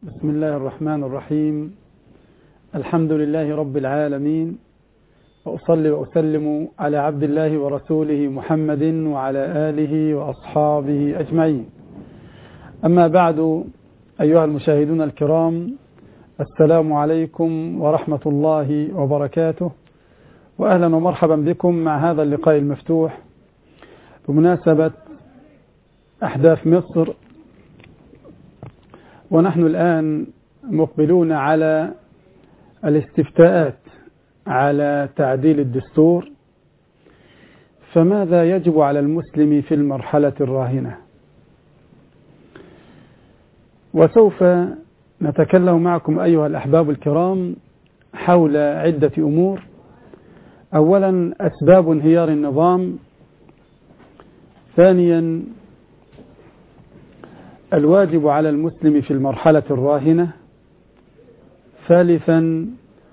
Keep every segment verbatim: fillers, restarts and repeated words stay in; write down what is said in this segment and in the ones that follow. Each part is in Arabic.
بسم الله الرحمن الرحيم. الحمد لله رب العالمين، وأصلي وأسلم على عبد الله ورسوله محمد وعلى آله وأصحابه أجمعين. أما بعد، أيها المشاهدون الكرام، السلام عليكم ورحمة الله وبركاته، وأهلا ومرحبا بكم مع هذا اللقاء المفتوح بمناسبة أحداث مصر. ونحن الآن مقبلون على الاستفتاءات على تعديل الدستور، فماذا يجب على المسلم في المرحلة الراهنة؟ وسوف نتكلم معكم أيها الأحباب الكرام حول عدة أمور. أولا، أسباب انهيار النظام. ثانيا، الواجب على المسلم في المرحلة الراهنة. ثالثا،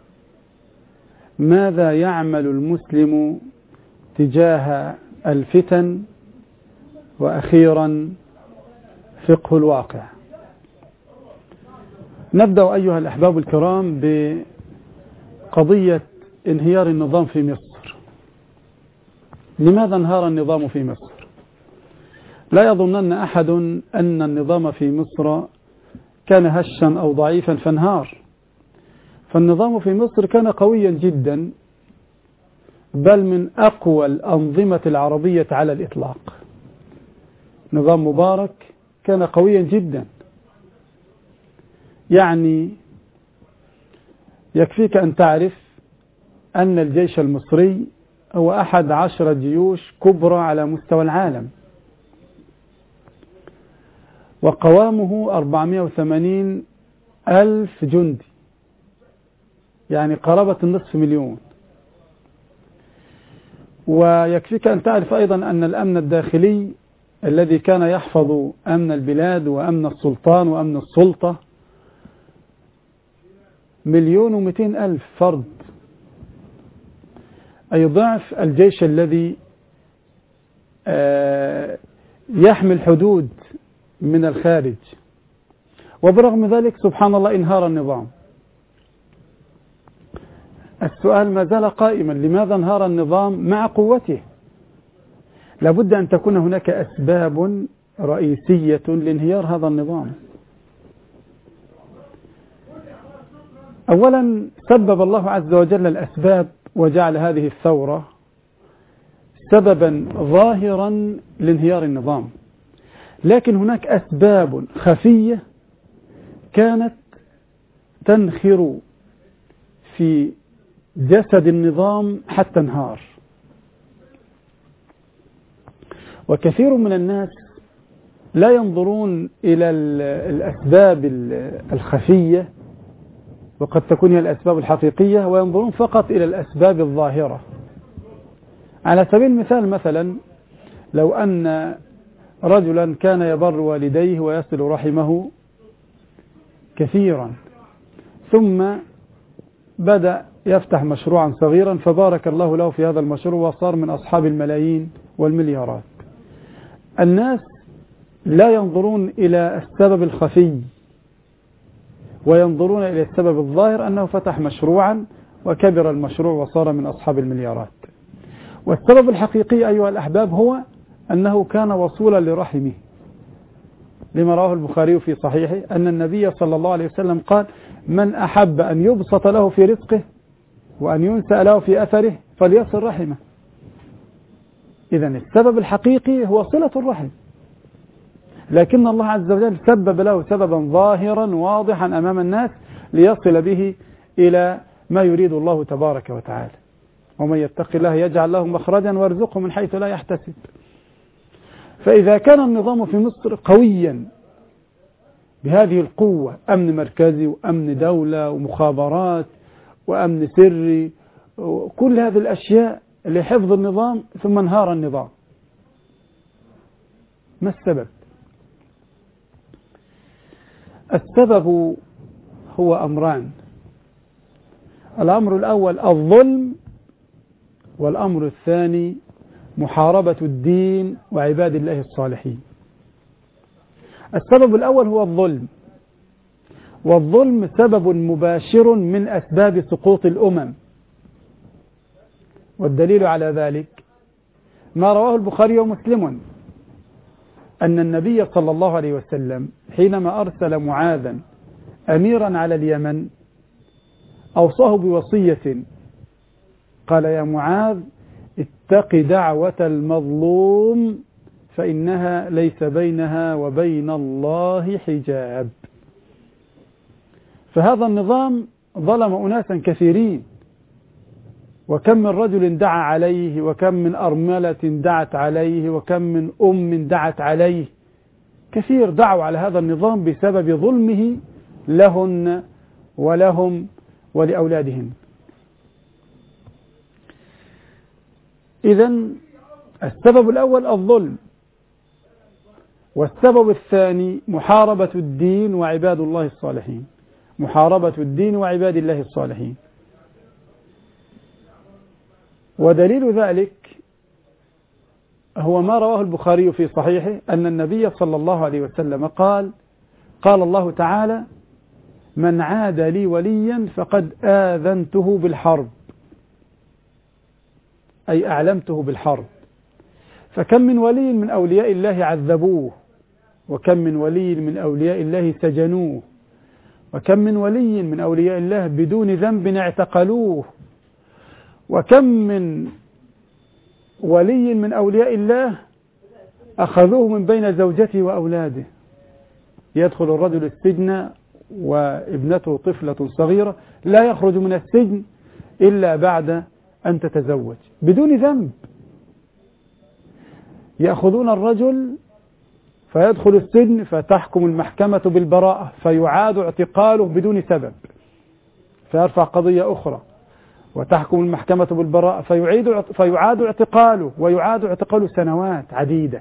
ماذا يعمل المسلم تجاه الفتن. وأخيرا، فقه الواقع. نبدأ أيها الأحباب الكرام بقضية انهيار النظام في مصر. لماذا انهار النظام في مصر؟ لا يظنن أحد أن النظام في مصر كان هشا أو ضعيفا فانهار. فالنظام في مصر كان قويا جدا، بل من أقوى الأنظمة العربية على الإطلاق. نظام مبارك كان قويا جدا، يعني يكفيك أن تعرف أن الجيش المصري هو أحد عشر جيوش كبرى على مستوى العالم، وقوامه أربعمائة وثمانين ألف جندي، يعني قرابة النصف مليون. ويكفيك أن تعرف أيضا أن الأمن الداخلي الذي كان يحفظ أمن البلاد وأمن السلطان وأمن السلطة مليون ومئتين ألف فرد، أي ضعف الجيش الذي يحمي حدود من الخارج. وبرغم ذلك سبحان الله انهار النظام. السؤال ما زال قائما: لماذا انهار النظام مع قوته؟ لابد أن تكون هناك أسباب رئيسية لانهيار هذا النظام. أولا، سبب الله عز وجل الأسباب وجعل هذه الثورة سببا ظاهرا لانهيار النظام، لكن هناك أسباب خفية كانت تنخر في جسد النظام حتى انهار. وكثير من الناس لا ينظرون إلى الأسباب الخفية، وقد تكون هي الأسباب الحقيقية، وينظرون فقط إلى الأسباب الظاهرة. على سبيل المثال، مثلا لو أن رجلا كان يبر والديه ويصل رحمه كثيرا، ثم بدأ يفتح مشروعا صغيرا فبارك الله له في هذا المشروع وصار من أصحاب الملايين والمليارات. الناس لا ينظرون إلى السبب الخفي، وينظرون إلى السبب الظاهر أنه فتح مشروعا وكبر المشروع وصار من أصحاب المليارات. والسبب الحقيقي أيها الأحباب هو أنه كان وصولا لرحمه، لما رواه البخاري في صحيحه أن النبي صلى الله عليه وسلم قال: من أحب أن يبسط له في رزقه وأن ينسأ له في أثره فليصل رحمه. إذن السبب الحقيقي هو صلة الرحم، لكن الله عز وجل سبب له سببا ظاهرا واضحا أمام الناس ليصل به إلى ما يريد الله تبارك وتعالى. ومن يتق الله يجعل له مخرجا ويرزقه من حيث لا يحتسب. فإذا كان النظام في مصر قويا بهذه القوة، أمن مركزي وأمن دولة ومخابرات وأمن سري وكل هذه الأشياء لحفظ النظام، ثم انهار النظام، ما السبب؟ السبب هو أمران. الأمر الأول الظلم، والأمر الثاني محاربة الدين وعباد الله الصالحين. السبب الأول هو الظلم، والظلم سبب مباشر من أسباب سقوط الأمم. والدليل على ذلك ما رواه البخاري ومسلم أن النبي صلى الله عليه وسلم حينما أرسل معاذا أميرا على اليمن أوصاه بوصية، قال: يا معاذ، اتق دعوة المظلوم فإنها ليس بينها وبين الله حجاب. فهذا النظام ظلم أناسا كثيرين، وكم من رجل دعا عليه، وكم من أرملة دعت عليه، وكم من أم دعت عليه، كثير دعوا على هذا النظام بسبب ظلمه لهن ولهم ولأولادهم. إذن السبب الأول الظلم، والسبب الثاني محاربة الدين وعباد الله الصالحين، محاربة الدين وعباد الله الصالحين. ودليل ذلك هو ما رواه البخاري في صحيحه أن النبي صلى الله عليه وسلم قال: قال الله تعالى: من عاد لي وليا فقد آذنته بالحرب، أي أعلمته بالحرب. فكم من ولي من أولياء الله عذبوه، وكم من ولي من أولياء الله سجنوه، وكم من ولي من أولياء الله بدون ذنب اعتقلوه، وكم من ولي من أولياء الله أخذوه من بين زوجته وأولاده. يدخل الرجل السجن وابنته طفلة صغيرة لا يخرج من السجن إلا بعد أن تتزوج بدون ذنب. يأخذون الرجل فيدخل السجن فتحكم المحكمة بالبراءة، فيعاد اعتقاله بدون سبب، فيرفع قضية أخرى وتحكم المحكمة بالبراءة، فيعيد فيعاد اعتقاله ويعاد اعتقاله سنوات عديدة.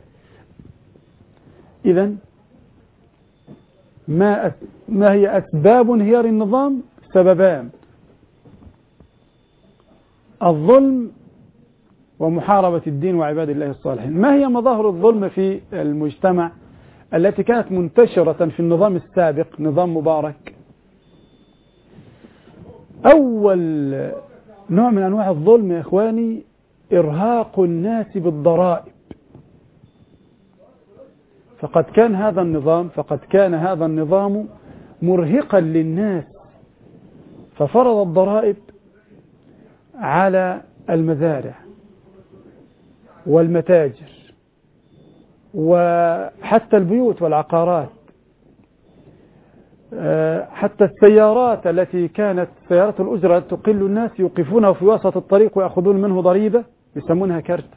إذن ما ما هي أسباب انهيار النظام؟ سببان: الظلم ومحاربة الدين وعباد الله الصالحين. ما هي مظاهر الظلم في المجتمع التي كانت منتشرة في النظام السابق، نظام مبارك؟ أول نوع من أنواع الظلم يا إخواني إرهاق الناس بالضرائب. فقد كان هذا النظام فقد كان هذا النظام مرهقا للناس، ففرض الضرائب على المزارع والمتاجر وحتى البيوت والعقارات، حتى السيارات التي كانت سيارات الأجرة تقل الناس يوقفونه في وسط الطريق ويأخذون منه ضريبة يسمونها كارت.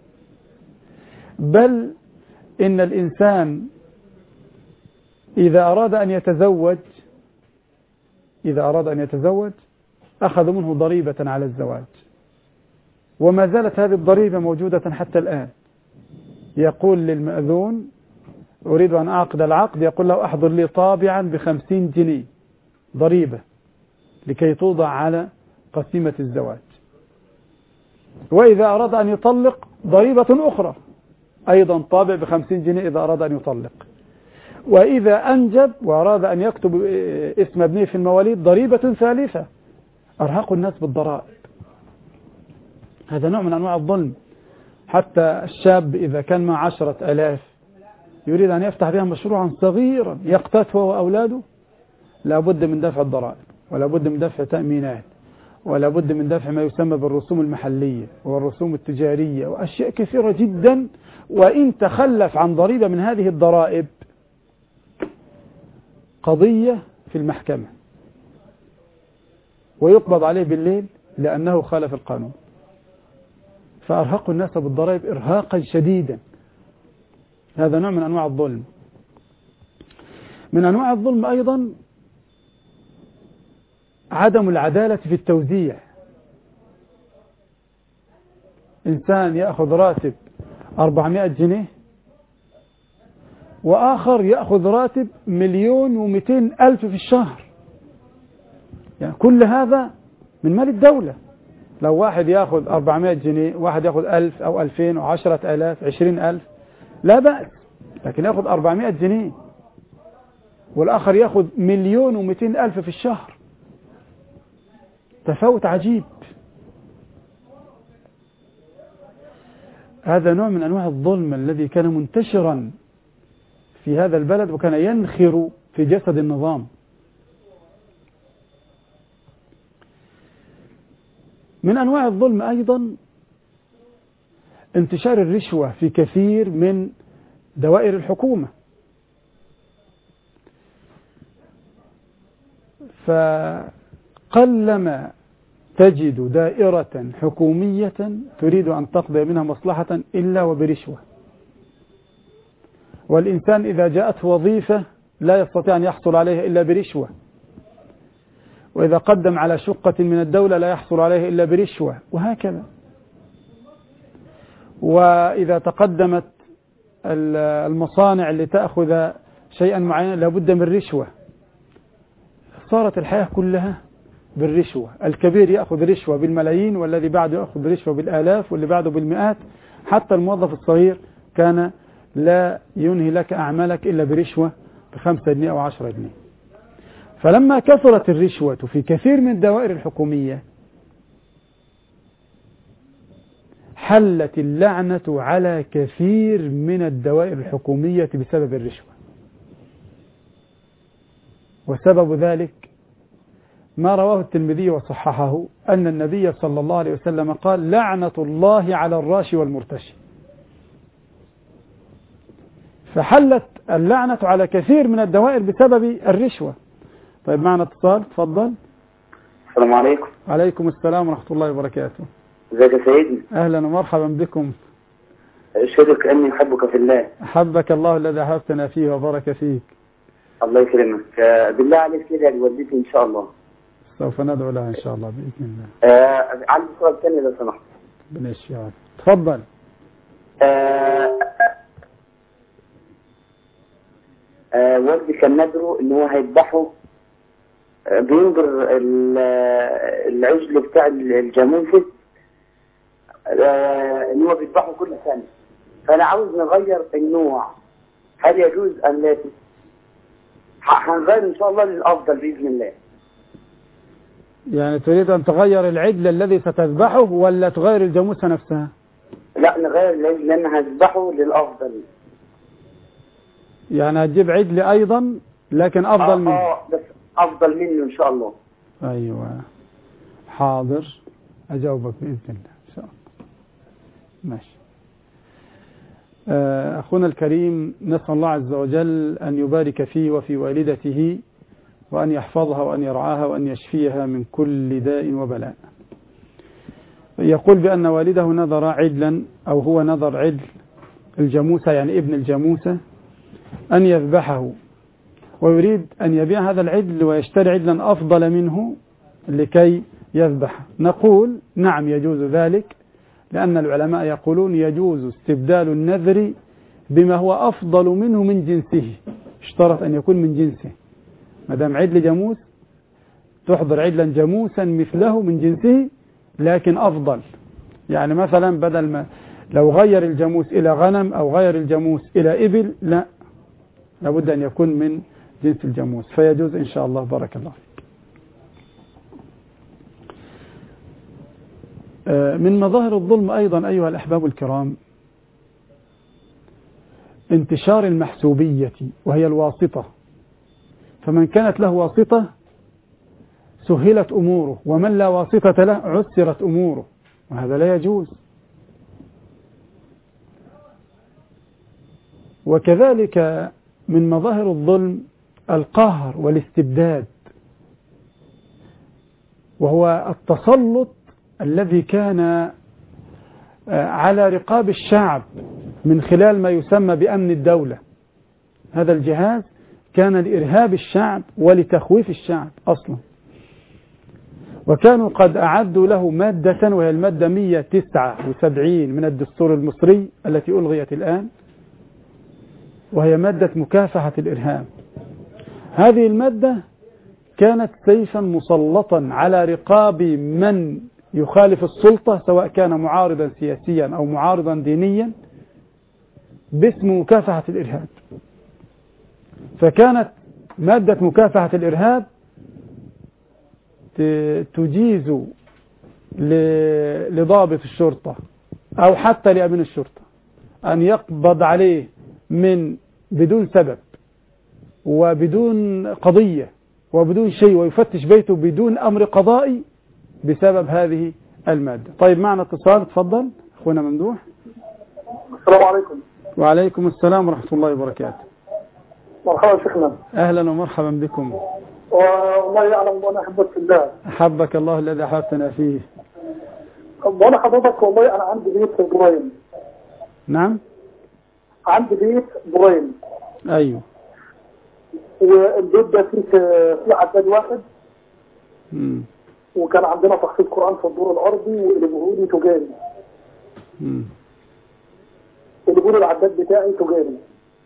بل إن الإنسان إذا أراد أن يتزوج إذا أراد أن يتزوج أخذ منه ضريبة على الزواج، وما زالت هذه الضريبة موجودة حتى الآن. يقول للمأذون: أريد أن أعقد العقد، يقول له: أحضر لي طابعا بخمسين جنيه ضريبة لكي توضع على قسيمة الزواج. وإذا أراد أن يطلق ضريبة أخرى أيضا طابع بخمسين جنيه إذا أراد أن يطلق. وإذا أنجب وأراد أن يكتب اسم ابنه في المواليد ضريبة ثالثة. أرهق الناس بالضرائب. هذا نوع من أنواع الظلم. حتى الشاب إذا كان مع عشرة ألاف يريد أن يفتح بها مشروعا صغيرا يقتات هو وأولاده، لا بد من دفع الضرائب، ولا بد من دفع تأمينات، ولا بد من دفع ما يسمى بالرسوم المحلية والرسوم التجارية وأشياء كثيرة جدا. وإن تخلف عن ضريبة من هذه الضرائب قضية في المحكمة ويقبض عليه بالليل لأنه خالف القانون. فأرهقوا الناس بالضرائب إرهاقا شديدا. هذا نوع من أنواع الظلم. من أنواع الظلم أيضا عدم العدالة في التوزيع. إنسان يأخذ راتب أربعمائة جنيه وآخر يأخذ راتب مليون ومئتين ألف في الشهر. يعني كل هذا من مال الدولة. لو واحد يأخذ أربعمائة جنيه واحد يأخذ ألف أو ألفين وعشرة ألاف عشرين ألف لا بأس، لكن يأخذ أربعمائة جنيه والآخر يأخذ مليون ومئتين ألف في الشهر. تفاوت عجيب. هذا نوع من أنواع الظلم الذي كان منتشرا في هذا البلد وكان ينخر في جسد النظام. من أنواع الظلم أيضا انتشار الرشوة في كثير من دوائر الحكومة. فقلما تجد دائرة حكومية تريد أن تقضي منها مصلحة إلا وبرشوة. والإنسان إذا جاءته وظيفة لا يستطيع أن يحصل عليها إلا برشوة، وإذا قدم على شقة من الدولة لا يحصل عليها إلا برشوة، وهكذا. وإذا تقدمت المصانع لتأخذ شيئا معينا لابد من رشوة. صارت الحياة كلها بالرشوة. الكبير يأخذ رشوة بالملايين، والذي بعده يأخذ رشوة بالآلاف، واللي بعده بالمئات. حتى الموظف الصغير كان لا ينهي لك أعمالك إلا برشوة بخمسة جنيه أو عشرة جنيه. فلما كثرت الرشوة في كثير من الدوائر الحكومية حلت اللعنة على كثير من الدوائر الحكومية بسبب الرشوة. وسبب ذلك ما رواه الترمذي وصححه أن النبي صلى الله عليه وسلم قال: لعنة الله على الراشي والمرتشي. فحلت اللعنة على كثير من الدوائر بسبب الرشوة. طيب معنا اتصال، تفضل. السلام عليكم. عليكم السلام ورحمة الله وبركاته. ازيك يا سيدي؟ أهلا ومرحبا بكم. أشهدك أني أحبك في الله. أحبك الله الذي أحببتنا فيه وبارك فيك. الله يكرمك. بالله عليك كده لوالدتي إن شاء الله. سوف ندعو لها إن شاء الله بإذن الله. آه عندي سؤال ثاني لو سمحت. بنشي يا رب. تفضل. آه آه والدي كان ندره إن هو هيذبحه، آه بينظر العجل بتاع الجاموسة، آه إن هو بيذبحه كل سنة. فأنا عاوز نغير النوع، هل يجوز أم لا؟ هنغير إن شاء الله للأفضل بإذن الله. يعني تريد أن تغير العجل الذي ستذبحه ولا تغير الجاموسة نفسها؟ لا، نغير العجل لأن هذبحه للأفضل. يعني هتجيب عجل أيضا لكن أفضل آه منه. آه بس أفضل منه إن شاء الله. أيوة حاضر، أجاوبك بإذن الله إن شاء الله. ماشي. أخونا الكريم، نسأل الله عز وجل أن يبارك فيه وفي والدته، وأن يحفظها وأن يرعاها وأن يشفيها من كل داء وبلاء. يقول بأن والده نظر عجلا، أو هو نظر عجل الجاموسة، يعني ابن الجاموسة، أن يذبحه، ويريد أن يبيع هذا العجل ويشتري عجلا أفضل منه لكي يذبح. نقول نعم يجوز ذلك، لأن العلماء يقولون يجوز استبدال النذر بما هو أفضل منه من جنسه. اشترط أن يكون من جنسه. ما دام عجل جاموس تحضر عجلا جاموسا مثله من جنسه لكن أفضل. يعني مثلا بدل ما لو غير الجاموس إلى غنم أو غير الجاموس إلى إبل، لا، لابد أن يكون من جنس الجاموس، فيجوز إن شاء الله. بارك الله فيك. من مظاهر الظلم أيضا أيها الأحباب الكرام انتشار المحسوبية، وهي الواسطة. فمن كانت له واسطة سهلت أموره، ومن لا واسطة له عسرت أموره، وهذا لا يجوز. وكذلك من مظاهر الظلم القهر والاستبداد، وهو التسلط الذي كان على رقاب الشعب من خلال ما يسمى بأمن الدولة. هذا الجهاز كان لإرهاب الشعب ولتخويف الشعب أصلا، وكانوا قد أعدوا له مادة، وهي المادة مئة وتسعة وسبعين من الدستور المصري التي ألغيت الآن، وهي مادة مكافحة الإرهاب. هذه المادة كانت سيفا مسلطا على رقاب من يخالف السلطة، سواء كان معارضا سياسيا أو معارضا دينيا، باسم مكافحة الإرهاب. فكانت مادة مكافحة الإرهاب تجيز لضابط الشرطة أو حتى لأمين الشرطة أن يقبض عليه من بدون سبب وبدون قضية وبدون شيء ويفتش بيته بدون أمر قضائي بسبب هذه المادة. طيب معنا اتصال، تفضل أخونا ممدوح. السلام عليكم. وعليكم السلام ورحمة الله وبركاته. مرحبا شيخنا. أهلا ومرحبا بكم. والله يعلم وأنا أحبك في الله. أحبك الله الذي أحببتنا فيه. وأنا حضرتك والله أنا عندي بيت في برين. نعم. عندي بيت برين. أيوه. والبيت ده فيه فيه عداد واحد. امم. وكان عندنا تخطيط قرآن في الدور الأرضي وقلبوه لي تجاري. امم. قلبوا لي العداد بتاعي تجاري.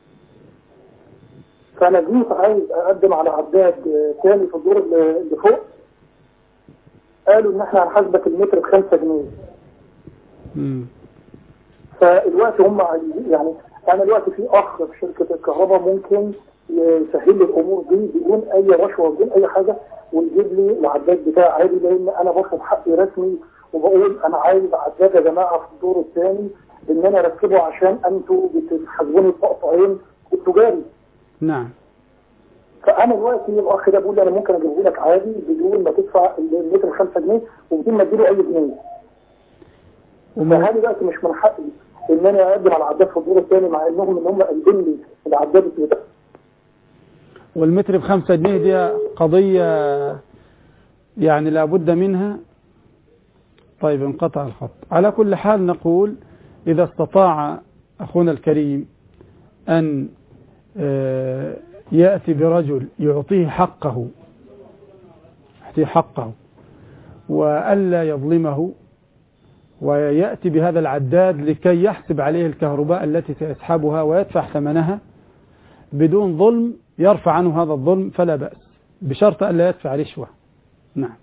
فأنا جيت عايز أقدم على عداد ثاني في الدور اللي فوق. قالوا إن إحنا هنحاسبك المتر بخمسة جنيه. امم. فالوقت هم يعني أنا دلوقتي في أخ في شركة الكهرباء ممكن يسهل لي الأمور دي بدون أي رشوة بدون أي حاجة ويجيب لي العداد بتاعي عادي، لأن أنا باخد حقي رسمي وبقول أنا عايز عداد يا جماعة في الدور الثاني إن أنا أركبه عشان أنتوا بتحاسبوني بتقطعين التجاري. نعم. فأنا دلوقتي الأخ ده بيقول لي أنا ممكن أجيبه لك عادي بدون ما تدفع المتر خمسة جنيه وبدون ما أديله أي جنيه. فهذا دلوقتي مش من حقي إن أنا أقدم على عداد في الدور الثاني مع إنهم إن هم قايلين لي العداد بتاعي. والمتر بخمسة جنيه دي قضية يعني لابد منها. طيب انقطع الخط. على كل حال نقول إذا استطاع أخونا الكريم أن يأتي برجل يعطيه حقه يعطيه حقه وألا يظلمه ويأتي بهذا العداد لكي يحسب عليه الكهرباء التي سيسحبها ويدفع ثمنها بدون ظلم، يرفع عنه هذا الظلم فلا بأس، بشرط ألا يدفع رشوة. نعم.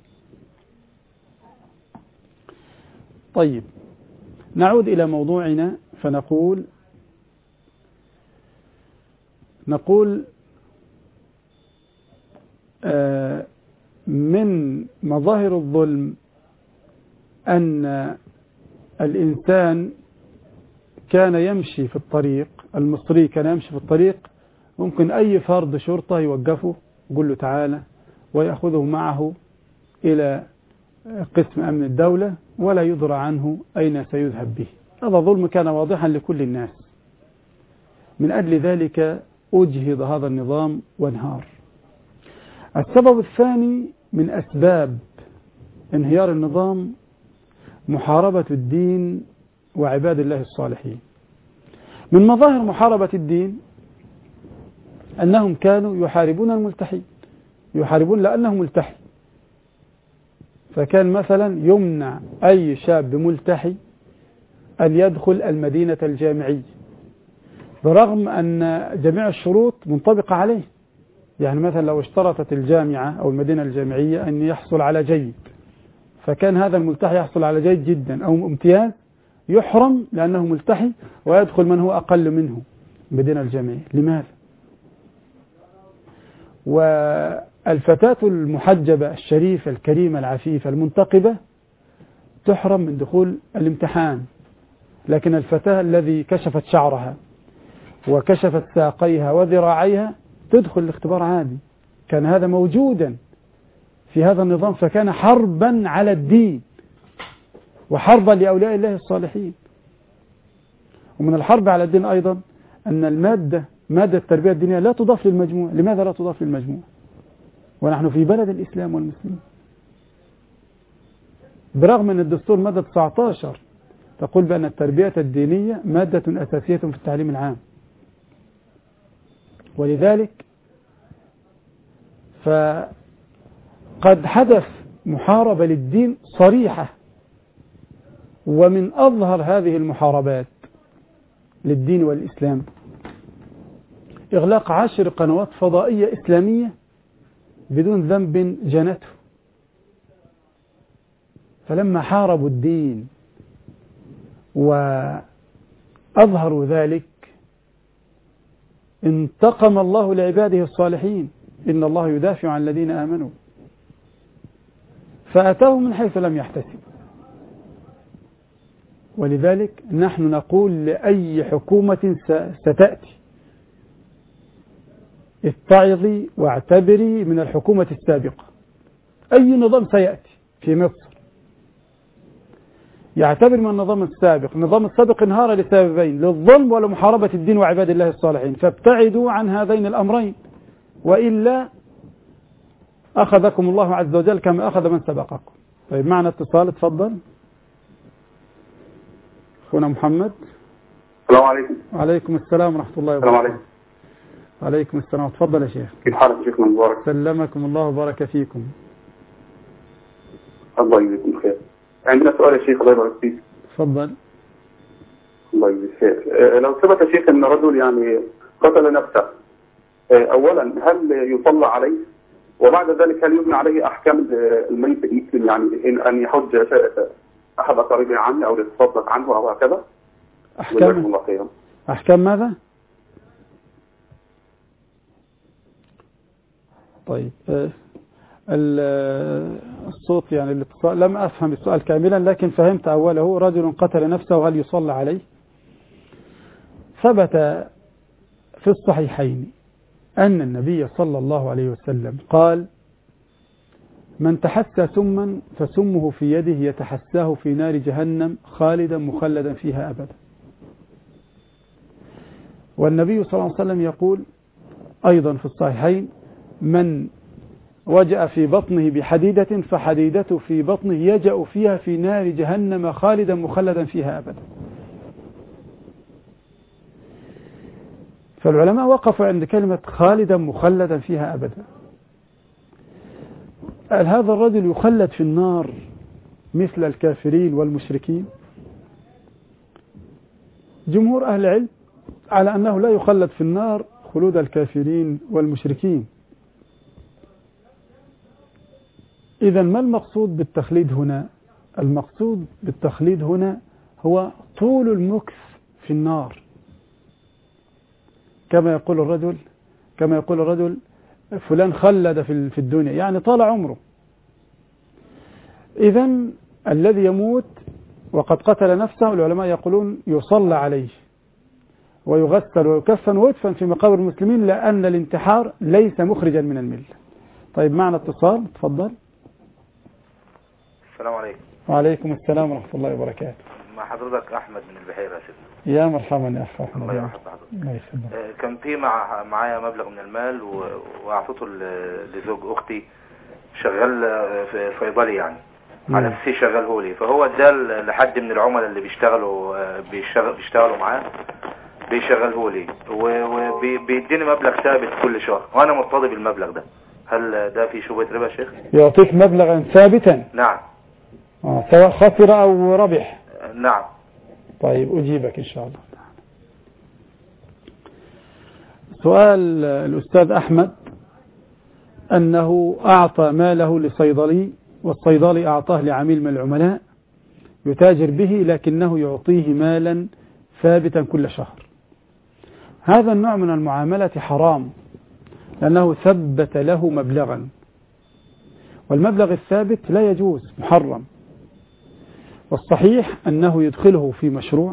طيب نعود إلى موضوعنا فنقول نقول آه من مظاهر الظلم أن الإنسان كان يمشي في الطريق، المصري كان يمشي في الطريق ممكن أي فرد شرطة يوقفه يقول له تعالى ويأخذه معه إلى قسم أمن الدولة ولا يدرى عنه أين سيذهب به. هذا ظلم كان واضحا لكل الناس. من أجل ذلك أجهض هذا النظام وانهار. السبب الثاني من أسباب انهيار النظام محاربة الدين وعباد الله الصالحين. من مظاهر محاربة الدين أنهم كانوا يحاربون الملتحين، يحاربون لأنه ملتحي. فكان مثلا يمنع أي شاب ملتحي أن يدخل المدينة الجامعية برغم أن جميع الشروط منطبقة عليه. يعني مثلا لو اشترطت الجامعة أو المدينة الجامعية أن يحصل على جيد، فكان هذا الملتحي يحصل على جيد جدا أو امتياز يحرم لأنه ملتحي ويدخل من هو أقل منه المدينة الجامعية. لماذا؟ والفتاة المحجبة الشريفة الكريمة العفيفة المنتقبة تحرم من دخول الامتحان، لكن الفتاة الذي كشفت شعرها وكشفت ساقيها وذراعيها تدخل الاختبار عادي. كان هذا موجودا في هذا النظام، فكان حربا على الدين وحربا لأولياء الله الصالحين. ومن الحرب على الدين أيضا أن المادة مادة التربية الدينية لا تضاف للمجموع. لماذا لا تضاف للمجموع ونحن في بلد الإسلام والمسلمين؟ برغم أن الدستور مادة تسعة عشر تقول بأن التربية الدينية مادة أساسية في التعليم العام. ولذلك فقد حدث محاربة للدين صريحة، ومن أظهر هذه المحاربات للدين والإسلام إغلاق عشر قنوات فضائية إسلامية بدون ذنب جنته. فلما حاربوا الدين وأظهروا ذلك انتقم الله لعباده الصالحين. إن الله يدافع عن الذين آمنوا، فأتاه من حيث لم يحتسب. ولذلك نحن نقول لأي حكومة ستأتي اتعظي واعتبري من الحكومة السابقة. أي نظام سيأتي في مصر يعتبر من النظام السابق. النظام السابق انهار لسببين: للظلم ولمحاربة الدين وعباد الله الصالحين، فابتعدوا عن هذين الأمرين، وإلا أخذكم الله عز وجل كما أخذ من سبقكم. طيب معنا اتصال، اتفضل أخونا محمد. السلام عليكم. وعليكم السلام ورحمة الله وبركاته. السلام عليكم. وعليكم السلام. تفضل يا شيخ. كيف حالك شيخنا مبارك؟ سلمكم الله وبارك فيكم. الله يجزيكم خير. عندنا سؤال يا شيخ الله يبارك فيك. تفضل. الله يجزيك خير. لو ثبت يا شيخ ان رجل يعني قتل نفسه، اولا هل يصلى عليه؟ وبعد ذلك هل يبنى عليه احكام الميت المسلم، يعني ان ان يحج احد اقاربه عنه او يتصدق عنه او هكذا؟ احكام الله خيرا. احكام ماذا؟ طيب الصوت يعني الاتصال لم أفهم السؤال كاملا، لكن فهمت أوله. رجل قتل نفسه هل يصلى عليه؟ ثبت في الصحيحين أن النبي صلى الله عليه وسلم قال: من تحسى سما فسمه في يده يتحساه في نار جهنم خالدا مخلدا فيها أبدا. والنبي صلى الله عليه وسلم يقول أيضا في الصحيحين: من وجأ في بطنه بحديدة فحديدته في بطنه يجأ فيها في نار جهنم خالدا مخلدا فيها أبدا. فالعلماء وقفوا عند كلمة خالدا مخلدا فيها أبدا. هل هذا الرجل يخلد في النار مثل الكافرين والمشركين؟ جمهور أهل العلم على أنه لا يخلد في النار خلود الكافرين والمشركين. إذا ما المقصود بالتخليد هنا؟ المقصود بالتخليد هنا هو طول المكث في النار، كما يقول الرجل كما يقول الرجل فلان خلد في الدنيا، يعني طال عمره. إذا الذي يموت وقد قتل نفسه العلماء يقولون يصلى عليه ويغسل ويكفن ويدفن في مقابر المسلمين، لأن الانتحار ليس مخرجا من الملة. طيب معنا اتصال، تفضل. السلام عليكم. وعليكم السلام ورحمة الله وبركاته. مع حضرتك أحمد من البحيرة يا سيدنا. يا مرحبا يا أخي أحمد. الله يرحم حضرتك. كان في مع معايا مبلغ من المال وأعطيته لزوج أختي شغال في صيدلي، يعني على أساس شغاله لي، فهو اداه لحد من العملاء اللي بيشتغلوا بيشتغل بيشتغلوا معاه بيشغله لي، وبيديني مبلغ ثابت كل شهر وأنا مرتضي بالمبلغ ده. هل ده في شبهة ربا يا شيخ؟ يعطيك مبلغا ثابتا؟ نعم. آه سواء خسر أو ربح؟ نعم. طيب أجيبك إن شاء الله. سؤال الأستاذ أحمد أنه أعطى ماله لصيدلي، والصيدلي أعطاه لعميل من العملاء يتاجر به، لكنه يعطيه مالا ثابتا كل شهر. هذا النوع من المعاملة حرام، لأنه ثبت له مبلغا، والمبلغ الثابت لا يجوز، محرم. والصحيح أنه يدخله في مشروع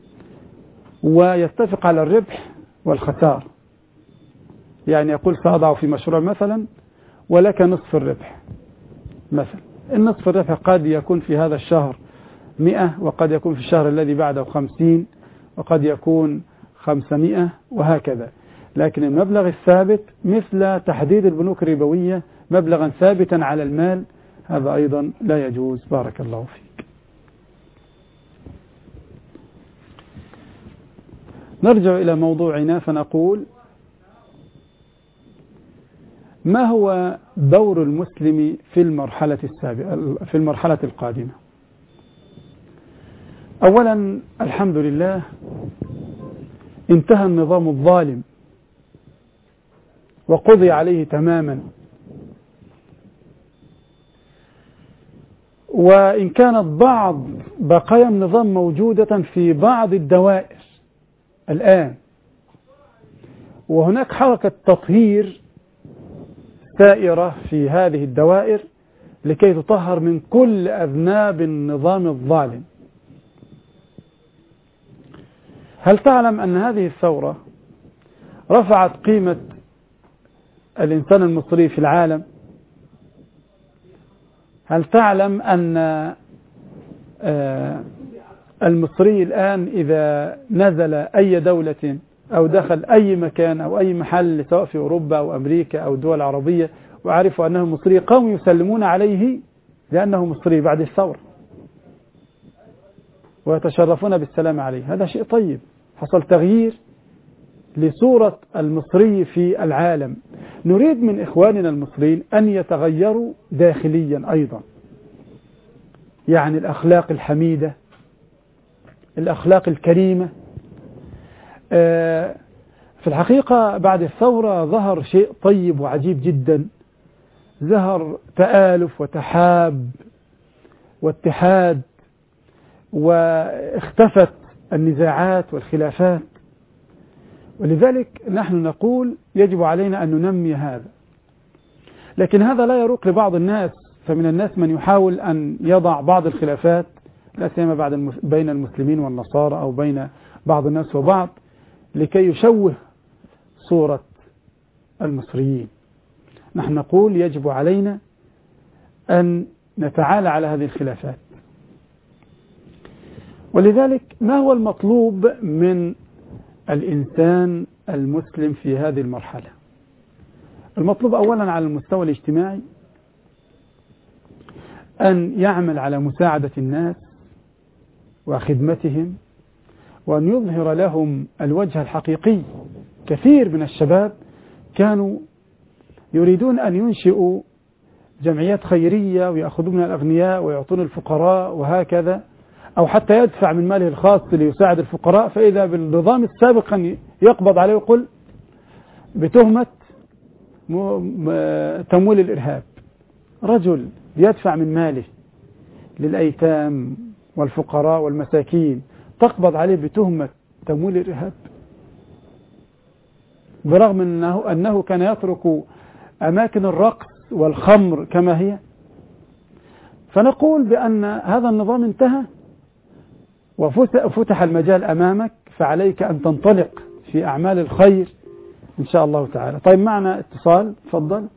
ويتفق على الربح والخسار، يعني يقول سأضع في مشروع مثلا ولك نصف الربح مثلا. النصف الربح قد يكون في هذا الشهر مئة، وقد يكون في الشهر الذي بعده خمسين، وقد يكون خمسمائة، وهكذا. لكن المبلغ الثابت مثل تحديد البنوك الربوية مبلغا ثابتا على المال، هذا أيضا لا يجوز. بارك الله فيك. نرجع إلى موضوعنا فنقول: ما هو دور المسلم في المرحلة السابقة في المرحلة القادمة؟ أولا الحمد لله انتهى النظام الظالم وقضي عليه تماما، وإن كانت بعض بقايا النظام موجودة في بعض الدوائر الآن، وهناك حركة تطهير سائرة في هذه الدوائر لكي تطهر من كل أذناب النظام الظالم. هل تعلم أن هذه الثورة رفعت قيمة الإنسان المصري في العالم؟ هل تعلم أن المصري الآن إذا نزل أي دولة أو دخل أي مكان أو أي محل سواء في أوروبا أو أمريكا أو الدول العربية وعرفوا أنه مصري قوم يسلمون عليه لأنه مصري بعد الثورة ويتشرفون بالسلام عليه؟ هذا شيء طيب، حصل تغيير لصورة المصري في العالم. نريد من إخواننا المصريين أن يتغيروا داخليا أيضا، يعني الأخلاق الحميدة، الأخلاق الكريمة. في الحقيقة بعد الثورة ظهر شيء طيب وعجيب جدا، ظهر تآلف وتحاب واتحاد، واختفت النزاعات والخلافات. ولذلك نحن نقول يجب علينا أن ننمي هذا، لكن هذا لا يروق لبعض الناس. فمن الناس من يحاول أن يضع بعض الخلافات لا سيما بعد بين المسلمين والنصارى أو بين بعض الناس وبعض لكي يشوه صورة المصريين. نحن نقول يجب علينا أن نتعالى على هذه الخلافات. ولذلك ما هو المطلوب من الإنسان المسلم في هذه المرحلة؟ المطلوب أولا على المستوى الاجتماعي أن يعمل على مساعدة الناس وخدمتهم وأن يظهر لهم الوجه الحقيقي. كثير من الشباب كانوا يريدون أن ينشئوا جمعيات خيرية ويأخذون من الأغنياء ويعطون الفقراء وهكذا، أو حتى يدفع من ماله الخاص ليساعد الفقراء، فإذا بالنظام السابق أن يقبض عليه ويقول بتهمة تمويل الإرهاب. رجل يدفع من ماله للأيتام والفقراء والمساكين تقبض عليه بتهمة تمويل الإرهاب، برغم أنه, أنه كان يترك أماكن الرقص والخمر كما هي. فنقول بأن هذا النظام انتهى وفتح المجال أمامك، فعليك أن تنطلق في أعمال الخير إن شاء الله تعالى. طيب معنا اتصال، تفضل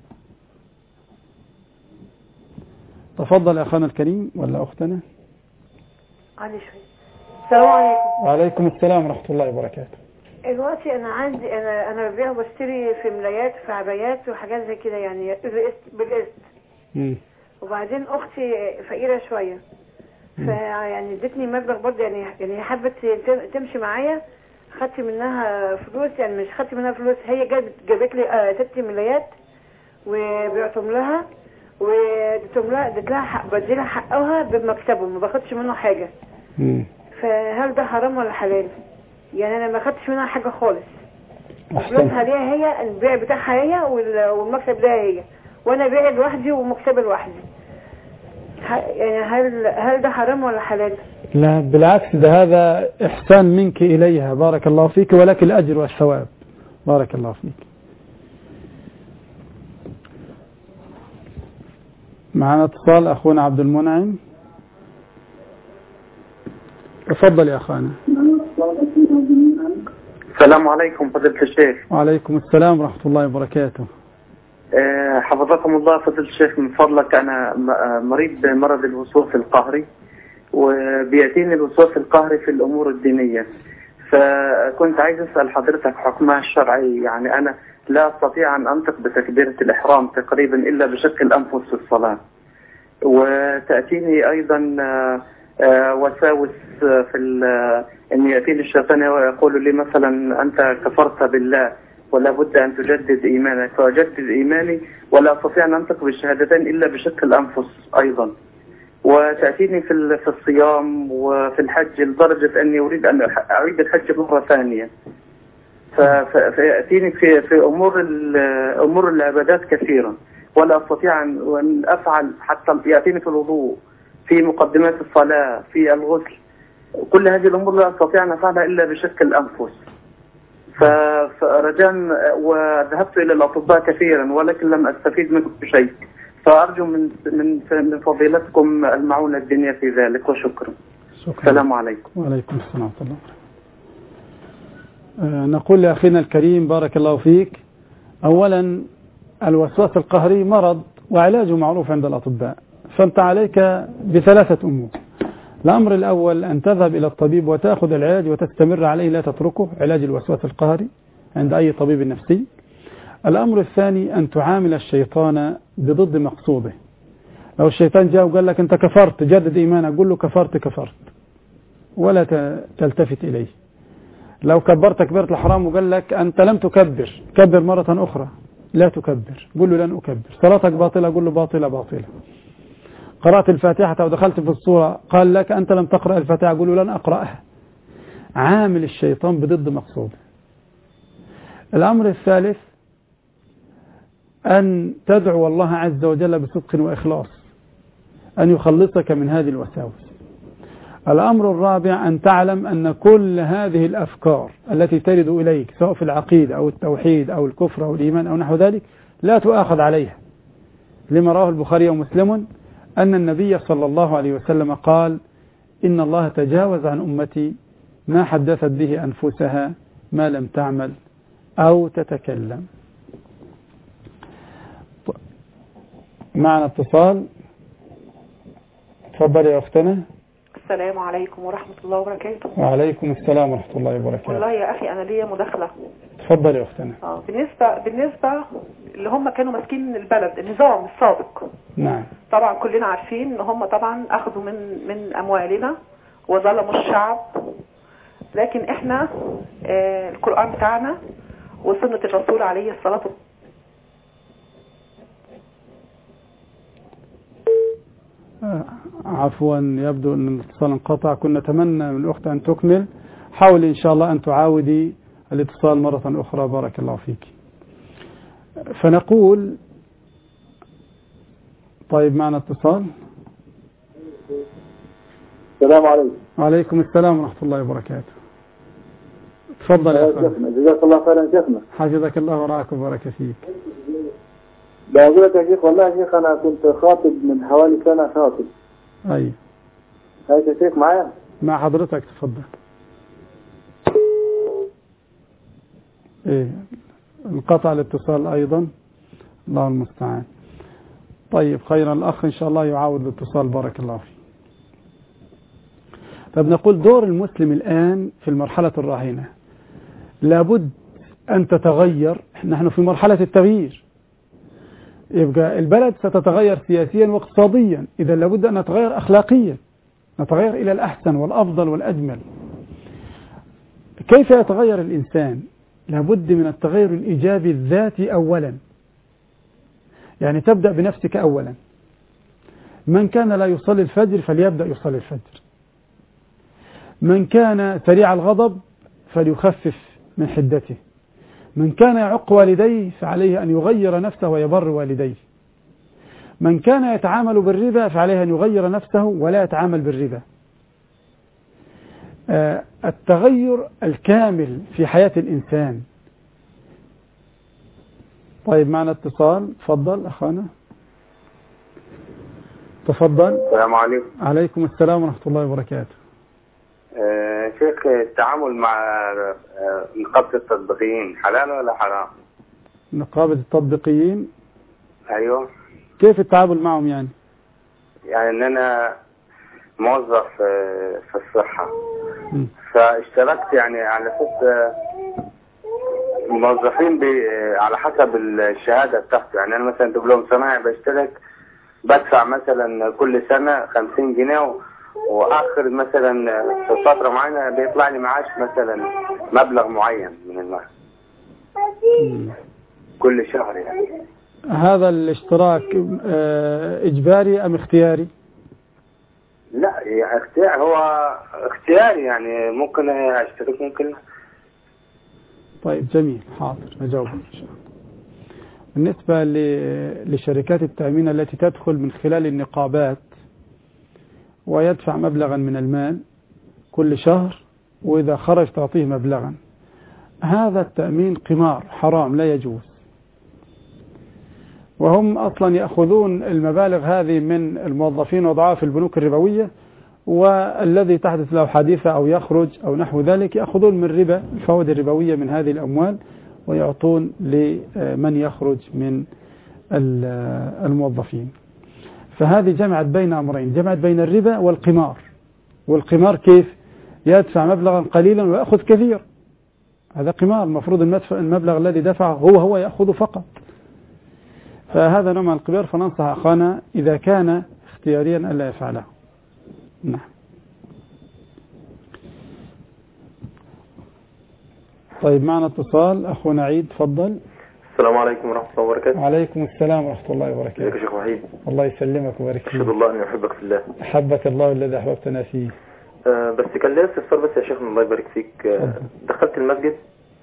تفضل يا أخانا الكريم ولا أختنا؟ علي شوي. السلام عليكم. وعليكم السلام ورحمة الله وبركاته. دلوقتي أنا عندي أنا أنا ببيع وبشتري في ملايات في عبايات وحاجات زي كده، يعني بالقسط. امم وبعدين أختي فقيرة شوية، فيعني ادتني مبلغ برضه، يعني يعني حبت تمشي معايا، خدت منها فلوس، يعني مش خدت منها فلوس، هي جابت جابت لي آه ست ملايات وبعتهم لها واديتهم لها اديت لها حق بدي لها حقها بمكسبه، ما باخدش منه حاجه. امم فهل ده حرام ولا حلال؟ يعني انا ما خدتش منها حاجه خالص، فلوسها ليها هي، البيع بتاعها هي والمكسب ده هي، وانا بيع لوحدي ومكسبي لوحدي. يعني هل هل ده حرام ولا حلال؟ لا بالعكس، ده هذا إحسان منك إليها، بارك الله فيك، ولك الأجر والثواب، بارك الله فيك. معنا اتصال أخونا عبد المنعم، تفضل يا أخوانا. السلام عليكم فضيلة الشيخ. وعليكم السلام ورحمة الله وبركاته. أه حفظكم الله فضيلة الشيخ، من فضلك أنا مريض بمرض الوسواس القهري، وبيأتيني الوسواس القهري في الأمور الدينية، فكنت عايز أسأل حضرتك حكمها الشرعي. يعني أنا لا أستطيع أن أنطق بتكبيرة الإحرام تقريبا إلا بشق الأنفس في الصلاة، وتأتيني أيضا وساوس في أن يأتيني الشيطان ويقول لي مثلا أنت كفرت بالله ولا بد أن تجدد إيمانك، فأجدد إيماني ولا أستطيع أن أنطق بالشهادتين إلا بشق الأنفس أيضا. وتأتيني في في الصيام وفي الحج لدرجة أني أريد أن أعيد الحج مرة ثانية، فيأتيني في في أمور أمور العبادات كثيرا ولا أستطيع أن أفعل، حتى يأتيني في الوضوء، في مقدمات الصلاة، في الغسل، كل هذه الأمور لا أستطيع أن أفعلها إلا بشق الأنفس. فرجاء، وذهبت إلى الأطباء كثيرا ولكن لم أستفيد منهم بشيء، فأرجو من من من فضيلتكم المعونة الدنيا في ذلك، وشكرا. شكرا. السلام عليكم. وعليكم السلام ورحمة الله. أه نقول لأخينا الكريم بارك الله فيك، أولا الوسواس القهري مرض وعلاجه معروف عند الأطباء، فأنت عليك بثلاثة أمور. الأمر الأول أن تذهب إلى الطبيب وتأخذ العلاج وتستمر عليه، لا تتركه، علاج الوسواس القهري عند أي طبيب نفسي. الأمر الثاني أن تعامل الشيطان بضد مقصوده. لو الشيطان جاء وقال لك أنت كفرت جدد إيمانك، قل له كفرت كفرت ولا تلتفت إليه. لو كبرت تكبيرة الحرام وقال لك أنت لم تكبر، كبر مرة أخرى، لا تكبر، قل له لن أكبر. صلاتك باطلة، قل له باطلة باطلة. قرأت الفاتحة أو دخلت في الصورة قال لك أنت لم تقرأ الفاتحة، قل له لن أقرأها. عامل الشيطان بضد مقصوده. الأمر الثالث أن تدعو الله عز وجل بصدق وإخلاص أن يخلصك من هذه الوساوس. الأمر الرابع أن تعلم أن كل هذه الأفكار التي ترد إليك سواء في العقيدة أو التوحيد أو الكفر أو الإيمان أو نحو ذلك لا تؤاخذ عليها، لما رواه البخاري ومسلم أن النبي صلى الله عليه وسلم قال: إن الله تجاوز عن أمتي ما حدثت به أنفسها ما لم تعمل أو تتكلم. معنا اتصال، تفضل يا أختنا. السلام عليكم ورحمة الله وبركاته. وعليكم السلام ورحمة الله وبركاته. والله يا أخي أنا ليا مداخلة. تفضل يا أختنا. آه بالنسبة بالنسبة اللي هم كانوا ماسكين البلد النظام السابق. نعم. طبعا كلنا عارفين إن هم طبعا أخذوا من من أموالنا وظلموا الشعب، لكن إحنا آه القرآن بتاعنا وسنة الرسول عليه الصلاة والسلام. عفوا يبدو أن الاتصال انقطع، كنا نتمنى من الأخت أن تكمل. حاولي إن شاء الله أن تعاودي الاتصال مرة أخرى، بارك الله فيك. فنقول طيب معنا اتصال. السلام عليكم. وعليكم السلام ورحمة الله وبركاته. تفضل يا أخي. جزاك الله خيرا شيخنا. حفظك الله ورعاك وبارك فيك. بقول لك يا شيخ، والله يا شيخ أنا كنت خاطب من حوالي سنة خاطب. أي. هاي يا شيخ معايا؟ مع حضرتك، تفضل. إيه انقطع الاتصال أيضا، الله المستعان. طيب خيرا، الأخ إن شاء الله يعاود الاتصال، بارك الله فيه. فبنقول دور المسلم الآن في المرحلة الراهنة لابد أن تتغير. نحن في مرحلة التغيير، يبقى البلد ستتغير سياسيا واقتصاديا، إذا لابد أن نتغير أخلاقيا، نتغير إلى الأحسن والأفضل والأجمل. كيف يتغير الإنسان؟ لابد من التغير الإيجابي الذاتي أولا، يعني تبدأ بنفسك أولا. من كان لا يصلي الفجر فليبدأ يصلي الفجر، من كان سريع الغضب فليخفف من حدته، من كان يعق والديه فعليه أن يغير نفسه ويبر والديه، من كان يتعامل بالربا فعليه أن يغير نفسه ولا يتعامل بالربا. آه التغير الكامل في حياة الإنسان. طيب معنا اتصال، تفضل أخانا، تفضل. السلام عليكم. عليكم السلام ورحمة الله وبركاته. آه شيخ، التعامل مع آه نقابة التطبيقيين حلال ولا حرام؟ نقابة التطبيقيين؟ أيوه. كيف التعامل معهم يعني؟ يعني أن أنا موظف آه في الصحة، م. فاشتركت يعني على أساس آه الموظفين على حسب الشهادة بتاعته. يعني أنا مثلا دبلوم صناعي بشترك بدفع مثلا كل سنة خمسين جنيه، وآخر مثلا في فترة معينة بيطلع لي معاش مثلا مبلغ معين من المال كل شهر. يعني هذا الاشتراك إجباري أم اختياري؟ لا يعني اختيار، هو اختياري، يعني ممكن اشترك ممكن. طيب جميل، حاضر نجاوب إن شاء الله. بالنسبة لشركات التأمين التي تدخل من خلال النقابات ويدفع مبلغا من المال كل شهر، وإذا خرج تعطيه مبلغا، هذا التأمين قمار حرام لا يجوز، وهم أصلا يأخذون المبالغ هذه من الموظفين وضعاف البنوك الربوية، والذي تحدث له حادثة أو يخرج أو نحو ذلك يأخذون من ربا الفوائد الربوية من هذه الأموال ويعطون لمن يخرج من الموظفين. فهذه جمعت بين أمرين، جمعت بين الربا والقمار. والقمار كيف؟ يدفع مبلغا قليلا ويأخذ كثير، هذا قمار. المفروض المبلغ الذي دفعه هو هو يأخذ فقط. فهذا نوع من القمار، فننصح أخانا إذا كان اختياريا ألا يفعله. نعم. طيب معنا اتصال، أخونا عيد تفضل. السلام عليكم ورحمة الله وبركاته. وعليكم السلام ورحمة الله وبركاته. ازيك يا شيخ وحيد؟ الله يسلمك ويبارك فيك. أشهد الله أني أحبك في الله. أحبك الله الذي أحببتنا فيه. أه بس كان لي استفسار بس يا شيخ، الله يبارك فيك. أه دخلت المسجد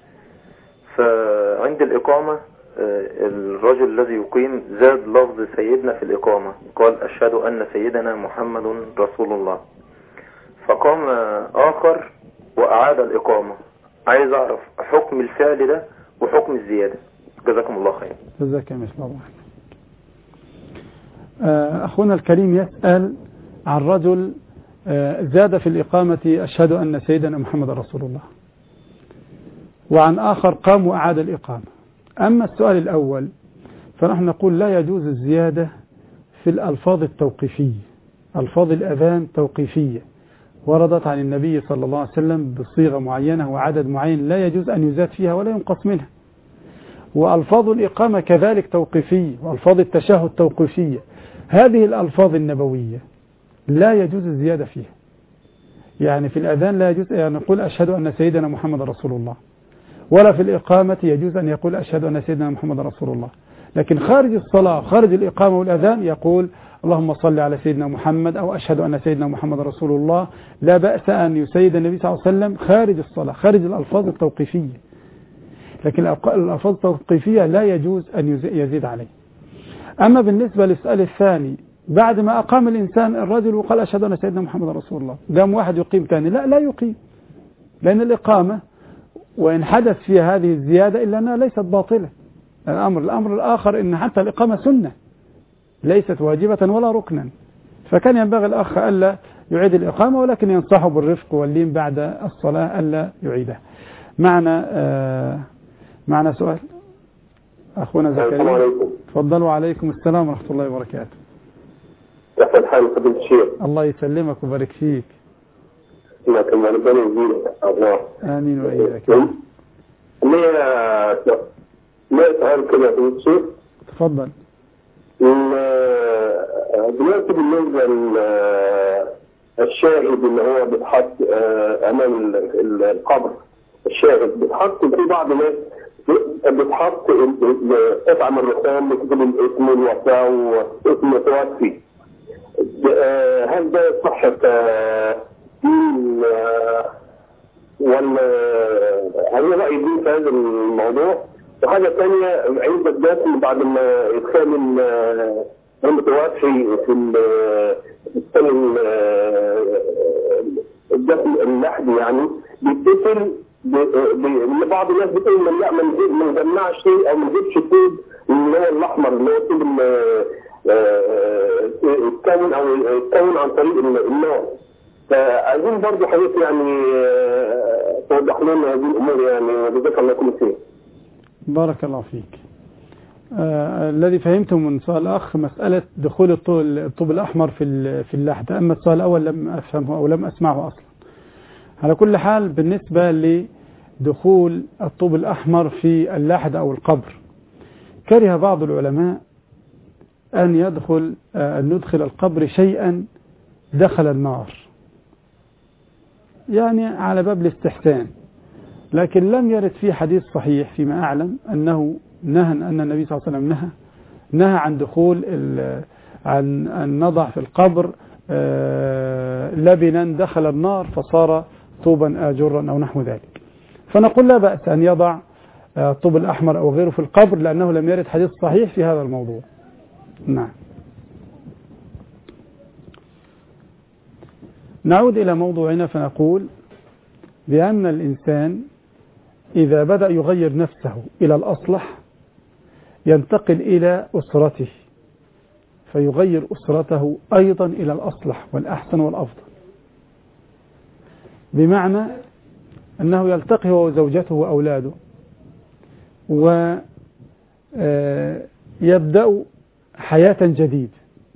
فعند الإقامة أه الرجل الذي يقيم زاد لفظ سيدنا في الإقامة، قال أشهد أن سيدنا محمد رسول الله، فقام آخر وأعاد الإقامة. عايز أعرف حكم الفعل ده وحكم الزيادة. جزاكم الله خير. جزاك مثل الله. أخونا الكريم يسأل عن رجل زاد في الإقامة أشهد أن سيدنا محمد رسول الله، وعن آخر قام وأعاد الإقامة. أما السؤال الأول فنحن نقول لا يجوز الزيادة في الألفاظ التوقيفية. ألفاظ الأذان توقيفية وردت عن النبي صلى الله عليه وسلم بصيغة معينة وعدد معين، لا يجوز أن يزاد فيها ولا ينقص منها. وألفاظ الإقامة كذلك توقيفية، وألفاظ التشهد توقيفية. هذه الألفاظ النبوية لا يجوز الزيادة فيها. يعني في الأذان لا يجوز أن يقول أشهد أن سيدنا محمد رسول الله، ولا في الإقامة يجوز أن يقول أشهد أن سيدنا محمد رسول الله. لكن خارج الصلاة، خارج الإقامة والأذان، يقول اللهم صل على سيدنا محمد أو أشهد أن سيدنا محمد رسول الله. لا بأس أن يسيد النبي صلى الله عليه وسلم خارج الصلاة، خارج الألفاظ التوقيفية. لكن الألفاظ التوقيفية لا يجوز أن يزيد عليه. أما بالنسبة للسؤال الثاني، بعد ما أقام الإنسان الرجل وقال أشهد أن سيدنا محمد رسول الله، قام واحد يقيم ثاني، لا لا يقيم، لأن الإقامة وإن حدث فيها هذه الزيادة إلا أنها ليست باطلة. الأمر الأمر الآخر إن حتى الإقامة سنة ليست واجبة ولا ركنا، فكان ينبغي الأخ ألا يعيد الإقامة، ولكن ينصحه بالرفق واللين بعد الصلاة ألا يعيدها. معنا آه معنا سؤال أخونا زكريا تفضلوا. عليكم السلام ورحمة الله وبركاته. كيف الحال فضيلة الشيخ؟ الله يسلمك ويبارك فيك. الله كما ربنا يزيدك الله. آمين وإياك. ليه ليه سؤال كده فضيلة الشيخ؟ تفضل. دلوقتي بالنسبة للشاهد اللي هو بيتحط أمام القبر، الشاهد بيتحط في بعض الناس بتحط قطعة من الرسام بتكتب الاسم والوفاة واسم متوفي. هل ده صح دين ولا هل رأي دين في هذا الموضوع؟ وحاجة ثانية، عند الدفن بعد ما يدخل المتوفي في السنة الدفن اللحدي يعني بيتصل بعض الناس بتقول من لا ما نجمعش شيء او ما نجيبش طوب اللي هو الاحمر اللي هو طوب يتكون او يتكون عن طريق النار. فعايزين برضه حضرتك يعني توضح لنا هذه الامور يعني، وجزاك الله كل خير. بارك الله فيك. آه الذي فهمته من سؤال الأخ مسألة دخول الطوب الأحمر في في اللحد. أما السؤال الأول لم أفهمه أو لم أسمعه أصلا. على كل حال بالنسبة لدخول الطوب الأحمر في اللحد أو القبر، كره بعض العلماء أن يدخل أن ندخل القبر شيئا دخل النار، يعني على باب الاستحسان. لكن لم يرد فيه حديث صحيح فيما أعلم أنه نهى أن النبي صلى الله عليه وسلم نهى نهى عن دخول عن أن نضع في القبر لبنا دخل النار فصار طوبا آجرا أو نحو ذلك. فنقول لا بأس أن يضع الطوب الأحمر أو غيره في القبر، لأنه لم يرد حديث صحيح في هذا الموضوع. نعم. نعود إلى موضوعنا فنقول بأن الإنسان إذا بدأ يغير نفسه إلى الأصلح ينتقل إلى أسرته فيغير أسرته أيضا إلى الأصلح والأحسن والأفضل، بمعنى أنه يلتقي هو وزوجته وأولاده ويبدأ حياة جديدة،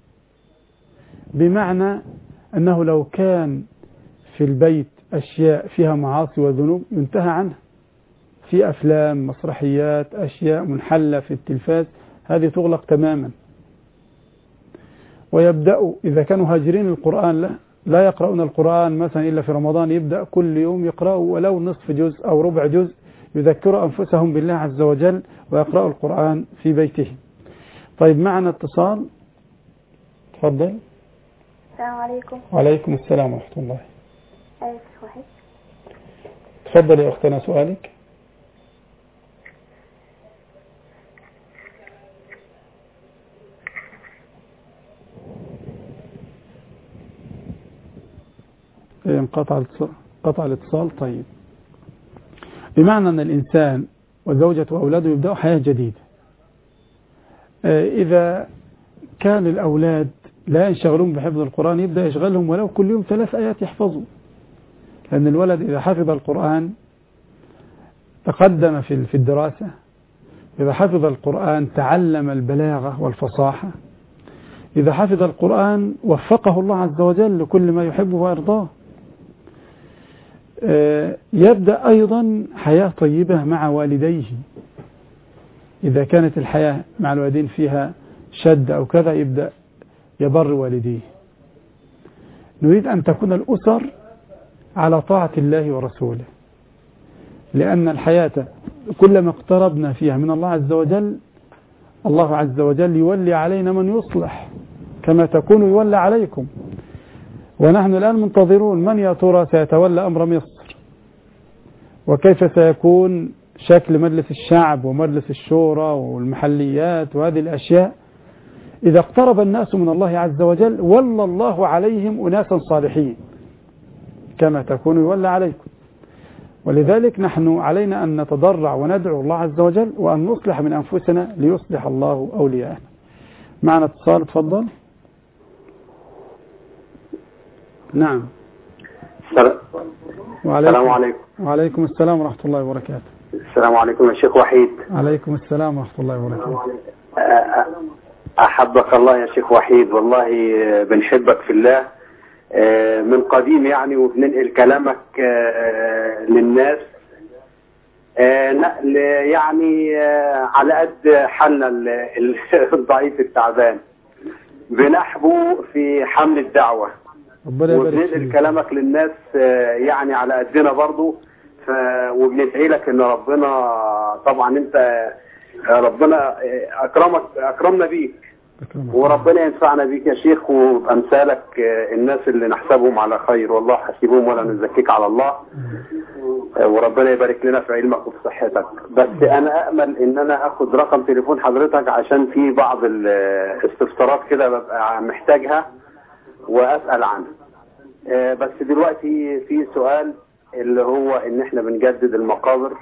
بمعنى أنه لو كان في البيت أشياء فيها معاصي وذنوب ينتهى عنها، في أفلام مسرحيات أشياء منحلة في التلفاز هذه تغلق تماما. ويبدأ إذا كانوا هاجرين القرآن لا, لا يقرؤون القرآن مثلا إلا في رمضان، يبدأ كل يوم يقرأوا ولو نصف جزء أو ربع جزء يذكروا أنفسهم بالله عز وجل ويقرأوا القرآن في بيتهم. طيب معنا اتصال، تفضل. السلام عليكم. وعليكم السلام ورحمة الله. أيوة واحد. تفضل يا أختنا سؤالك. انقطع قطع الاتصال. طيب، بمعنى أن الإنسان وزوجته وأولاده يبدأوا حياة جديدة. إذا كان الأولاد لا ينشغلون بحفظ القرآن يبدأ يشغلهم ولو كل يوم ثلاث آيات يحفظوا، لأن الولد إذا حفظ القرآن تقدم في الدراسة، إذا حفظ القرآن تعلم البلاغة والفصاحة، إذا حفظ القرآن وفقه الله عز وجل لكل ما يحبه ويرضاه. يبدأ أيضا حياة طيبة مع والديه، إذا كانت الحياة مع الوالدين فيها شد أو كذا يبدأ يبر والديه. نريد أن تكون الأسر على طاعة الله ورسوله، لأن الحياة كلما اقتربنا فيها من الله عز وجل الله عز وجل يولي علينا من يصلح كما تكون يولى عليكم. ونحن الآن منتظرون من يا ترى سيتولى أمر مصر، وكيف سيكون شكل مجلس الشعب ومجلس الشورى والمحليات وهذه الأشياء. إذا اقترب الناس من الله عز وجل ولى الله عليهم أناسا صالحين كما تكون يولى عليكم. ولذلك نحن علينا أن نتضرع وندعو الله عز وجل وأن نصلح من أنفسنا ليصلح الله أولياءنا. معنا اتصال، تفضل. نعم. السلام عليكم. وعليكم السلام ورحمة الله وبركاته. السلام عليكم يا شيخ وحيد. عليكم السلام ورحمة الله وبركاته. أحبك الله يا شيخ وحيد، والله بنحبك في الله من قديم يعني، وبننقل كلامك للناس نقل يعني على قد حالنا الضعيف التعبان، بنحبو في حمل الدعوة وبننقل كلامك للناس يعني على قدنا برضو، وبندعي لك ان ربنا طبعا انت ربنا اكرمك اكرمنا بيك وربنا ينفعنا بيك يا شيخ وبأمثالك الناس اللي نحسبهم على خير، والله حسيبهم ولا نزكيك على الله، وربنا يبارك لنا في علمك وفي صحتك. بس انا امل ان انا اخد رقم تليفون حضرتك عشان في بعض الاستفسارات كده ببقى محتاجها واسأل عنها. بس دلوقتي في سؤال اللي هو ان احنا بنجدد المقابر،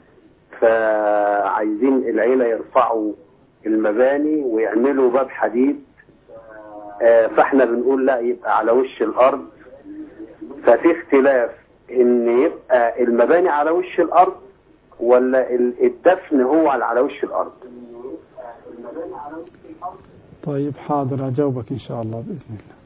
فعايزين العيلة يرفعوا المباني ويعملوا باب حديد، فاحنا بنقول لا يبقى على وش الارض. ففي اختلاف ان يبقى المباني على وش الارض ولا الدفن هو على وش الارض. طيب حاضر اجاوبك ان شاء الله باذن الله.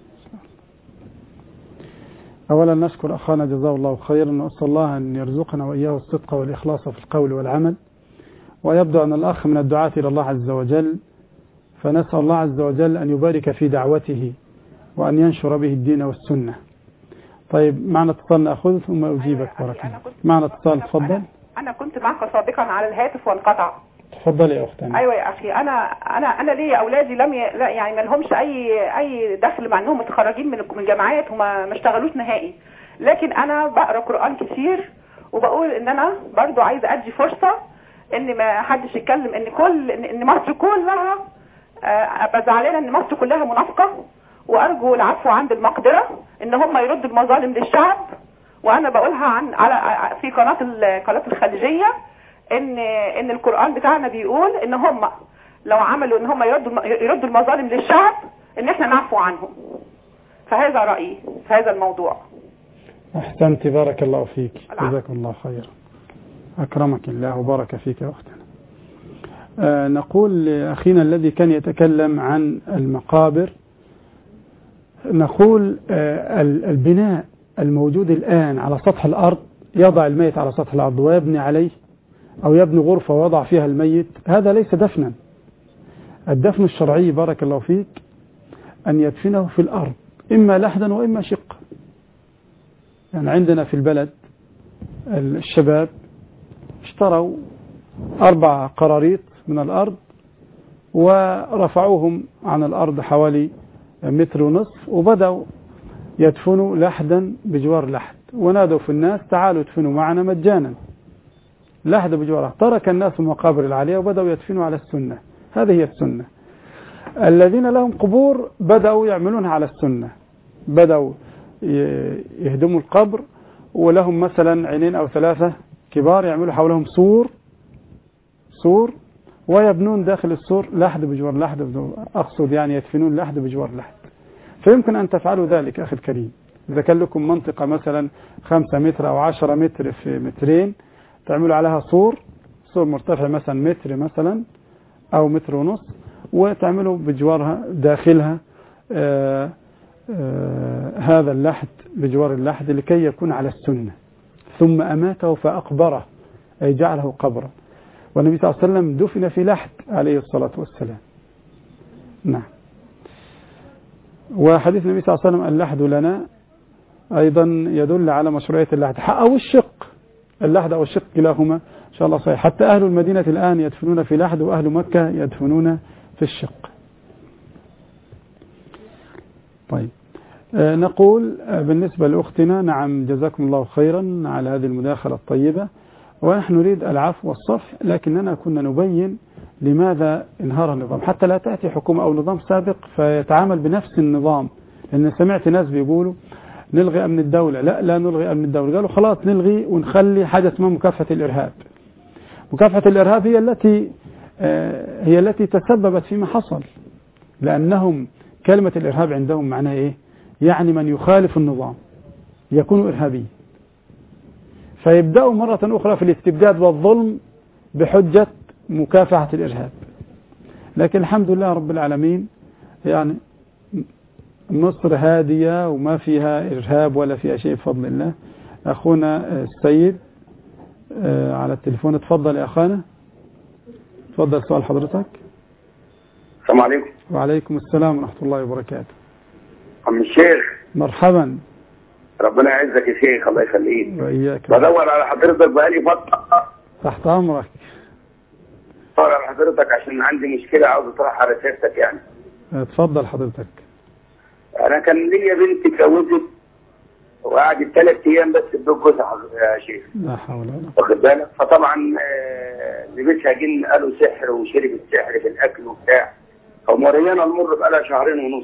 اولا نشكر اخانا جزاه الله خيرا، ونسال الله ان يرزقنا واياه الصدق والاخلاص في القول والعمل. ويبدو أن الأخ من الدعاة إلى الله عز وجل، فنسأل الله عز وجل أن يبارك في دعوته وأن ينشر به الدين والسنة. طيب معنا اتصال نأخذ ثم أجيبك بارك الله. معنا اتصال، تفضل. أنا كنت معك سابقا على الهاتف وانقطع. تفضل يا أختنا. أيوة يا أخي، أنا أنا أنا ليا أولادي لم ي... يعني ما لهمش أي أي دخل، مع أنهم متخرجين من من جامعات وما ما اشتغلوش نهائي، لكن أنا بقرأ قرآن كتير وبقول إن أنا برضو عايزة أدي فرصة ان ما حدش يتكلم ان كل ان مصر كلها ابقى زعلانه ان مصر كلها منافقه، وارجو العفو عند المقدره ان هم يردوا المظالم للشعب وانا بقولها عن على في قناه قناه الخليجيه ان ان القران بتاعنا بيقول ان هم لو عملوا ان هم يردوا يردوا المظالم للشعب ان احنا نعفو عنهم. فهذا رايي في هذا الموضوع. احسنت، بارك الله فيك، جزاكم الله خيرا، اكرمك الله وبارك فيك يا اختنا. آه نقول لاخينا الذي كان يتكلم عن المقابر، نقول آه البناء الموجود الآن على سطح الأرض، يضع الميت على سطح الأرض ويبني عليه أو يبني غرفة ويضع فيها الميت، هذا ليس دفنا. الدفن الشرعي بارك الله فيك أن يدفنه في الأرض، إما لحدا وإما شق. يعني عندنا في البلد الشباب اشتروا أربع قراريط من الأرض ورفعوهم عن الأرض حوالي متر ونصف، وبدأوا يدفنوا لحدا بجوار لحد، ونادوا في الناس تعالوا ادفنوا معنا مجانا، لحد بجوار لحد. ترك الناس المقابر العالية وبدأوا يدفنوا على السنة، هذه هي السنة. الذين لهم قبور بدأوا يعملونها على السنة، بدأوا يهدموا القبر ولهم مثلا عينين أو ثلاثة كبار، يعملوا حولهم سور سور ويبنون داخل السور لحد بجوار لحد، أقصد يعني يدفنون لحد بجوار لحد. فيمكن أن تفعلوا ذلك أخي الكريم. إذا كان لكم منطقة مثلا خمسة متر أو عشرة متر في مترين، تعملوا عليها سور سور مرتفع مثلا متر مثلا أو متر ونص، وتعملوا بجوارها داخلها آآ آآ هذا اللحد بجوار اللحد لكي يكون على السنة. ثم أماته فأقبره، أي جعله قبرا. والنبي صلى الله عليه وسلم دفن في لحد عليه الصلاة والسلام. نعم. وحديث النبي صلى الله عليه وسلم اللحد لنا أيضا يدل على مشروعية اللحد أو الشق، اللحد أو الشق كلاهما إن شاء الله صحيح. حتى أهل المدينة الآن يدفنون في لحد، وأهل مكة يدفنون في الشق. طيب آه نقول آه بالنسبة لأختنا، نعم جزاكم الله خيرا على هذه المداخلة الطيبة، ونحن نريد العفو والصفح، لكننا كنا نبين لماذا انهار النظام، حتى لا تأتي حكومة أو نظام سابق فيتعامل بنفس النظام. لأن سمعت ناس بيقولوا نلغي أمن الدولة، لا لا نلغي أمن الدولة، قالوا خلاص نلغي ونخلي حاجة اسمها مكافحة الإرهاب. مكافحة الإرهاب هي التي آه هي التي تسببت فيما حصل، لأنهم كلمة الإرهاب عندهم معناها إيه؟ يعني من يخالف النظام يكون إرهابي، فيبدأوا مرة أخرى في الاستبداد والظلم بحجة مكافحة الإرهاب. لكن الحمد لله رب العالمين، يعني مصر هادية وما فيها إرهاب ولا فيها شيء بفضل الله. أخونا السيد على التليفون، اتفضل يا أخانا، اتفضل سؤال حضرتك. السلام عليكم. وعليكم السلام ورحمة الله وبركاته. عم الشيخ مرحبا. ربنا يعزك يا شيخ، الله يخليك. وإياك. بدور على حضرتك بقالي فترة. تحت أمرك. بدور على حضرتك عشان عندي مشكلة عاوز أطرحها على سيادتك يعني. اتفضل حضرتك. أنا كان ليا بنت اتجوزت وقعدت ثلاث أيام بس ببيت جوزها يا شيخ. لا حول ولا قوة. واخد بالك؟ فطبعا لبسها جن، قالوا سحر وشرب السحر في الأكل وبتاع، فمريانا المر بقالها شهرين ونص.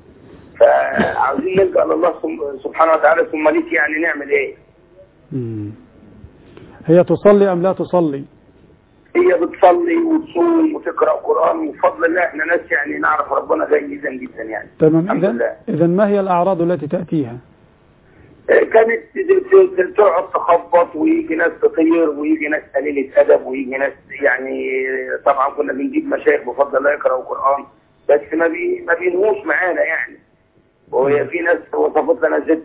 فعاوزين نلجأ لله سبحانه وتعالى، ثم ليك يعني نعمل ايه؟ مم. هي تصلي ام لا تصلي؟ هي بتصلي وتصوم وتقرأ قرآن، وبفضل الله احنا ناس يعني نعرف ربنا جيدا جدا يعني. تمام. اذا اذا ما هي الاعراض التي تأتيها؟ كانت تقعد تخبط، ويجي ناس تطير، ويجي ناس قليلة أدب، ويجي ناس يعني طبعا كنا بنجيب مشايخ بفضل الله يقرأوا قرآن، بس ما بي ما بينهوش معانا يعني. وهي في ناس وصفت لنا زيت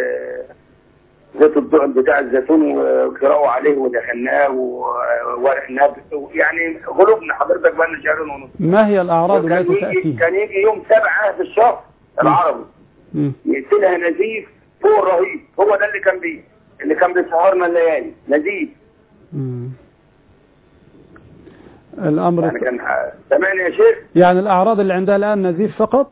زيت الضوء بتاع الزيتون وقرأوا عليه ودخلناه وورق نبت، يعني غلوبنا حضرتك بقى لنا شهرين ونص. ما هي الأعراض التي تأتيها؟ كان يجي يوم سبعة في الشهر العربي يقتلها نزيف فوق الرهيب، هو ده اللي كان بيه اللي كان بيسهرنا الليالي، نزيف. مم. الأمر يعني كان سامعني يا شيخ؟ يعني الأعراض اللي عندها الآن نزيف فقط؟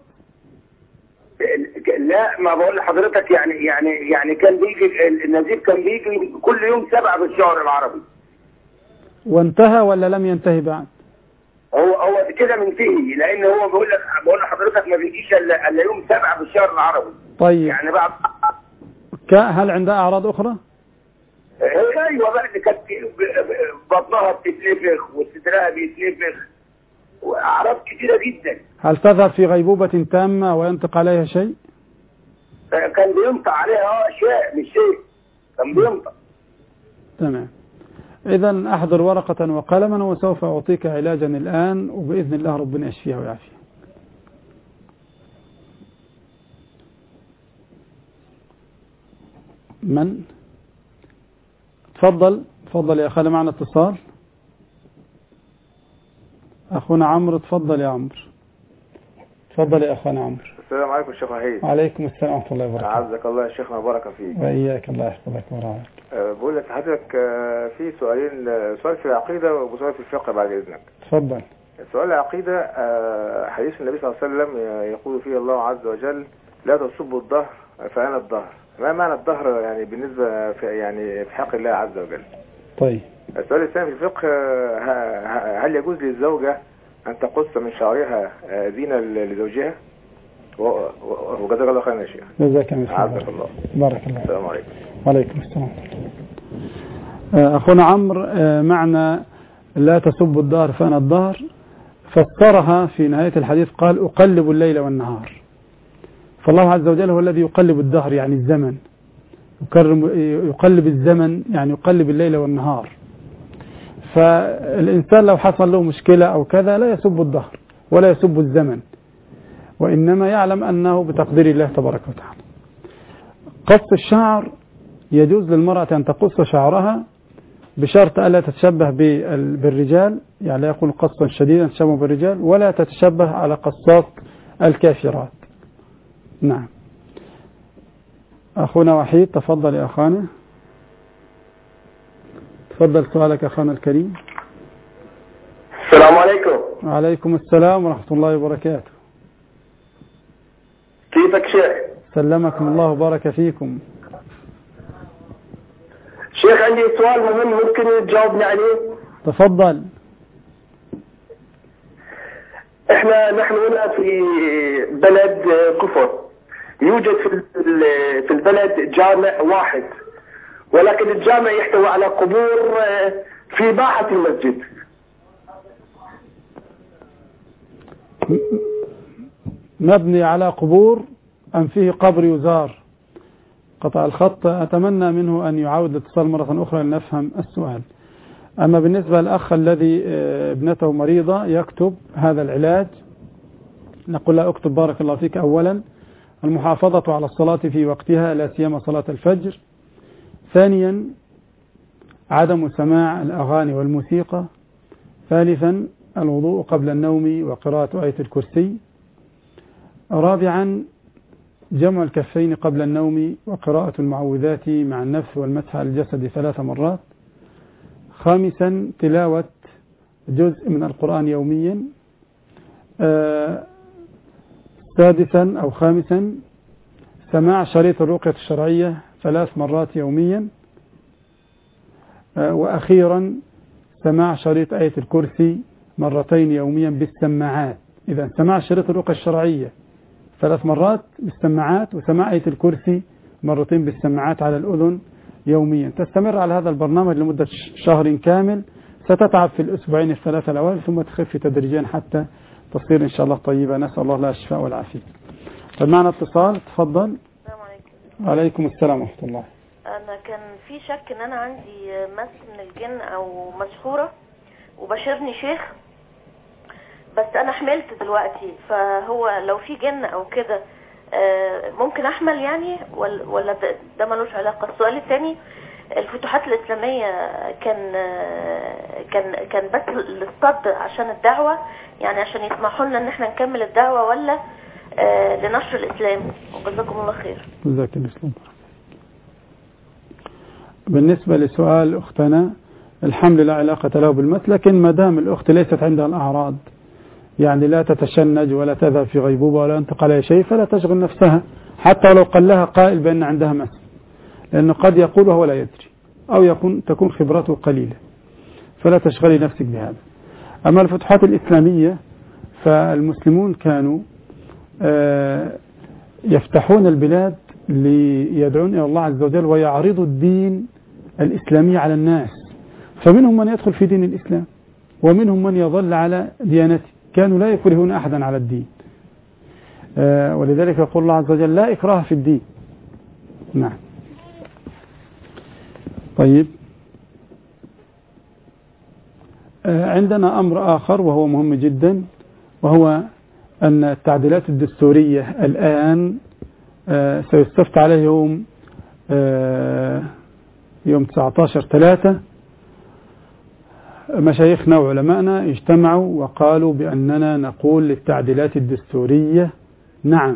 لا، ما بقول لحضرتك يعني يعني يعني كان بيجي النزيف، كان بيجي كل يوم سبعة في الشهر العربي. وانتهى ولا لم ينتهي بعد؟ هو هو كده منتهي، لان هو بقول لك بقول لحضرتك ما بيجيش الا الا يوم سبعة في الشهر العربي. طيب يعني بعد هل عندها أعراض أخرى؟ ايوه بقى اللي كانت بطنها بتتنفخ وصدرها بيتنفخ واعراض كتيره جدا. هل تذهب في غيبوبة تامة وينطق عليها شيء؟ كان بينطق عليها اه شيء مش شيء، كان بينطق. تمام. إذا أحضر ورقة وقلما وسوف أعطيك علاجا الآن وبإذن الله ربنا يشفيها ويعافيها. من؟ تفضل تفضل يا أخي، معنا اتصال. أخونا عمرو، تفضل يا عمرو. تفضل يا أخونا عمرو. السلام عليكم شيخ وحيد. وعليكم السلام ورحمة الله وبركاته. عزك الله يا شيخنا وبارك فيك. وإياك الله يحفظك ورعاك. أه بقول لك حضرتك أه في سؤالين، سؤال في العقيدة وسؤال في الفقه بعد إذنك. تفضل. سؤال العقيدة أه حديث النبي صلى الله عليه وسلم يقول فيه الله عز وجل لا تسبوا الظهر فأنا الظهر. ما معنى الظهر يعني بالنسبة في يعني في حق الله عز وجل؟ طيب. السؤال الثاني في الفقه، هل يجوز للزوجة أن تقص من شعرها زينة لزوجها؟ وجزاك الله خيرا يا شيخ. جزاك الله. عزك الله. بارك الله. السلام عليكم. وعليكم السلام. أخونا عمرو، معنى لا تسب الدهر فأنا الدهر فسرها في نهاية الحديث قال أقلب الليل والنهار. فالله عز وجل هو الذي يقلب الدهر يعني الزمن، يقلب الزمن يعني يقلب الليل والنهار. فالإنسان لو حصل له مشكلة أو كذا لا يسب الدهر ولا يسب الزمن، وإنما يعلم أنه بتقدير الله تبارك وتعالى. قص الشعر يجوز للمرأة أن تقص شعرها بشرط ألا تتشبه بالرجال، يعني لا يكون قصا شديدا تشبه بالرجال، ولا تتشبه على قصات الكافرات. نعم. أخونا وحيد، تفضل يا أخانا. تفضل سؤالك أخانا الكريم. السلام عليكم. وعليكم السلام ورحمة الله وبركاته. كيفك شيخ؟ سلمكم الله وبارك فيكم. شيخ عندي سؤال مهم ممكن تجاوبني عليه؟ تفضل. احنا نحن هنا في بلد كفر، يوجد في البلد جامع واحد، ولكن الجامع يحتوي على قبور في باحة المسجد. مبني على قبور أم فيه قبر يزار؟ قطع الخط، أتمنى منه أن يعاود الاتصال مرة أخرى لنفهم السؤال. أما بالنسبة للأخ الذي ابنته مريضة يكتب هذا العلاج، نقول له اكتب بارك الله فيك أولا المحافظة على الصلاة في وقتها لا سيما صلاة الفجر. ثانيا عدم سماع الأغاني والموسيقى. ثالثا الوضوء قبل النوم وقراءة آية الكرسي. رابعا جمع الكفين قبل النوم وقراءة المعوذات مع النفس والمسح على الجسد ثلاث مرات. خامسا تلاوة جزء من القرآن يوميا. آه سادسا أو خامسا سماع شريط الرقية الشرعية ثلاث مرات يوميا. آه وأخيرا سماع شريط آية الكرسي مرتين يوميا بالسماعات. إذا سماع شريط الرقية الشرعية ثلاث مرات بالسماعات، وسماع آية الكرسي مرتين بالسماعات على الأذن يوميا. تستمر على هذا البرنامج لمدة شهر كامل، ستتعب في الأسبوعين الثلاثة الأوائل ثم تخف تدريجيا حتى تصير إن شاء الله طيبة. نسأل الله لها الشفاء والعافية. طيب معنا اتصال، تفضل. السلام عليكم. وعليكم السلام ورحمة الله. أنا كان في شك إن أنا عندي مس من الجن أو مسحورة وبشرني شيخ، بس أنا حملت دلوقتي، فهو لو في جن أو كده ممكن أحمل يعني ولا ده ملوش علاقة؟ السؤال الثاني، الفتوحات الإسلامية كان كان كان بس للصد عشان الدعوة، يعني عشان يسمحوا لنا إن احنا نكمل الدعوة، ولا لنشر الإسلام؟ وجزاكم الله خير. جزاك الله خير. بالنسبة لسؤال أختنا، الحمل لا علاقة له بالمس، لكن ما دام الأخت ليست عندها الأعراض، يعني لا تتشنج ولا تذهب في غيبوبة ولا ينطق عليها شيء، فلا تشغل نفسها حتى لو قال لها قائل بأن عندها مس، لأنه قد يقول وهو لا يدري، أو يكون تكون خبرته قليلة، فلا تشغلي نفسك بهذا. أما الفتوحات الإسلامية فالمسلمون كانوا يفتحون البلاد ليدعون إلى الله عز وجل ويعرضوا الدين الإسلامي على الناس، فمنهم من يدخل في دين الإسلام ومنهم من يظل على ديانته، كانوا لا يكرهون أحدا على الدين. آه ولذلك يقول الله عز وجل لا إكراه في الدين. نعم. طيب، آه عندنا أمر آخر وهو مهم جدا، وهو أن التعديلات الدستورية الآن آه سيستفتى عليه يوم آه يوم تسعة عشر ثلاثة. مشايخنا وعلمائنا اجتمعوا وقالوا بأننا نقول للتعديلات الدستورية نعم،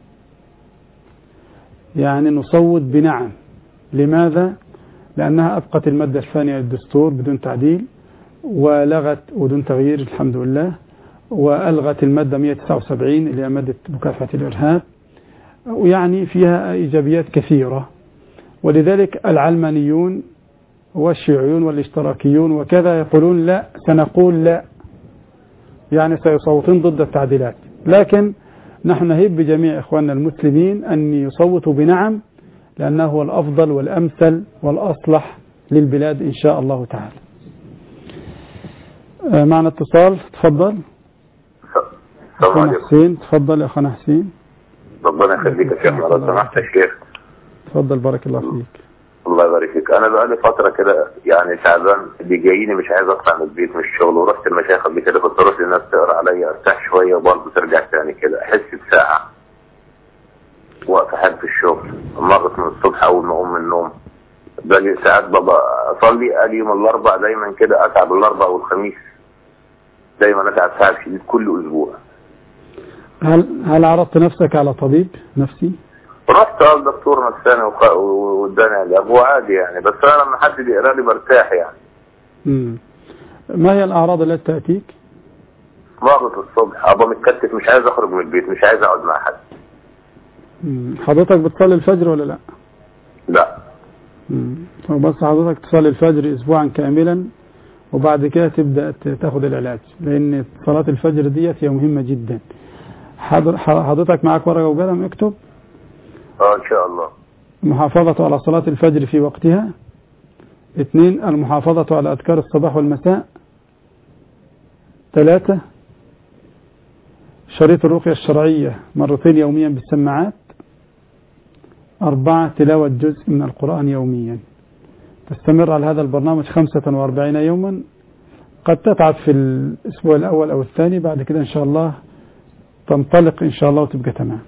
يعني نصوت بنعم. لماذا؟ لأنها أبقت المادة الثانية للدستور بدون تعديل، ولغت بدون تغيير الحمد لله، وألغت المادة مئة وتسعة وسبعين اللي هي مادة مكافحة الإرهاب، ويعني فيها إيجابيات كثيرة. ولذلك العلمانيون والشيوعيون والاشتراكيون وكذا يقولون لا، سنقول لا، يعني سيصوتون ضد التعديلات. لكن نحن نهيب بجميع إخواننا المسلمين أن يصوتوا بنعم، لأنه هو الأفضل والأمثل والأصلح للبلاد إن شاء الله تعالى. معنا اتصال، تفضل. السلام عليكم. حسين، تفضل يا أخونا حسين. ربنا يخليك يا شيخ، لو سمحت يا شيخ. تفضل، بارك الله فيك. الله يبارك فيك. انا بقالي فتره كده يعني تعبان، بيجيني مش عايز اطلع من البيت من الشغل، ورحت المشايخ قبل كده، كنت اروح للناس تقرا عليا ارتاح شويه وبرضه ترجع تاني كده، احس بساعه واقف حال في الشغل، مرت من الصبح اول ما اقوم من النوم. باجي ساعات بابا اصلي، اجي يوم الاربع دايما كده اتعب، الاربع والخميس دايما اتعب تعب شديد كل اسبوع. هل هل عرضت نفسك على طبيب نفسي؟ رحت على الدكتور نفساني واداني علاج وعادي يعني، بس انا لما حد بيقرا لي برتاح يعني. امم ما هي الاعراض التي تاتيك؟ مرض الصبح، ابقى متكتف، مش عايز اخرج من البيت، مش عايز اقعد مع حد. امم حضرتك بتصلي الفجر ولا لا؟ لا. امم بس حضرتك تصلي الفجر اسبوعا كاملا، وبعد كده تبدا تاخد العلاج، لان صلاه الفجر ديت هي مهمه جدا. حضرتك معك ورقه وقلم اكتب. اه ان شاء الله. المحافظة على صلاة الفجر في وقتها. اثنين، المحافظة على أذكار الصباح والمساء. ثلاثة، شريط الرقية الشرعية مرتين يوميا بالسماعات. أربعة، تلاوة جزء من القرآن يوميا. تستمر على هذا البرنامج خمسة وأربعين يوما. قد تتعب في الأسبوع الأول أو الثاني، بعد كده إن شاء الله تنطلق إن شاء الله وتبقى تمام.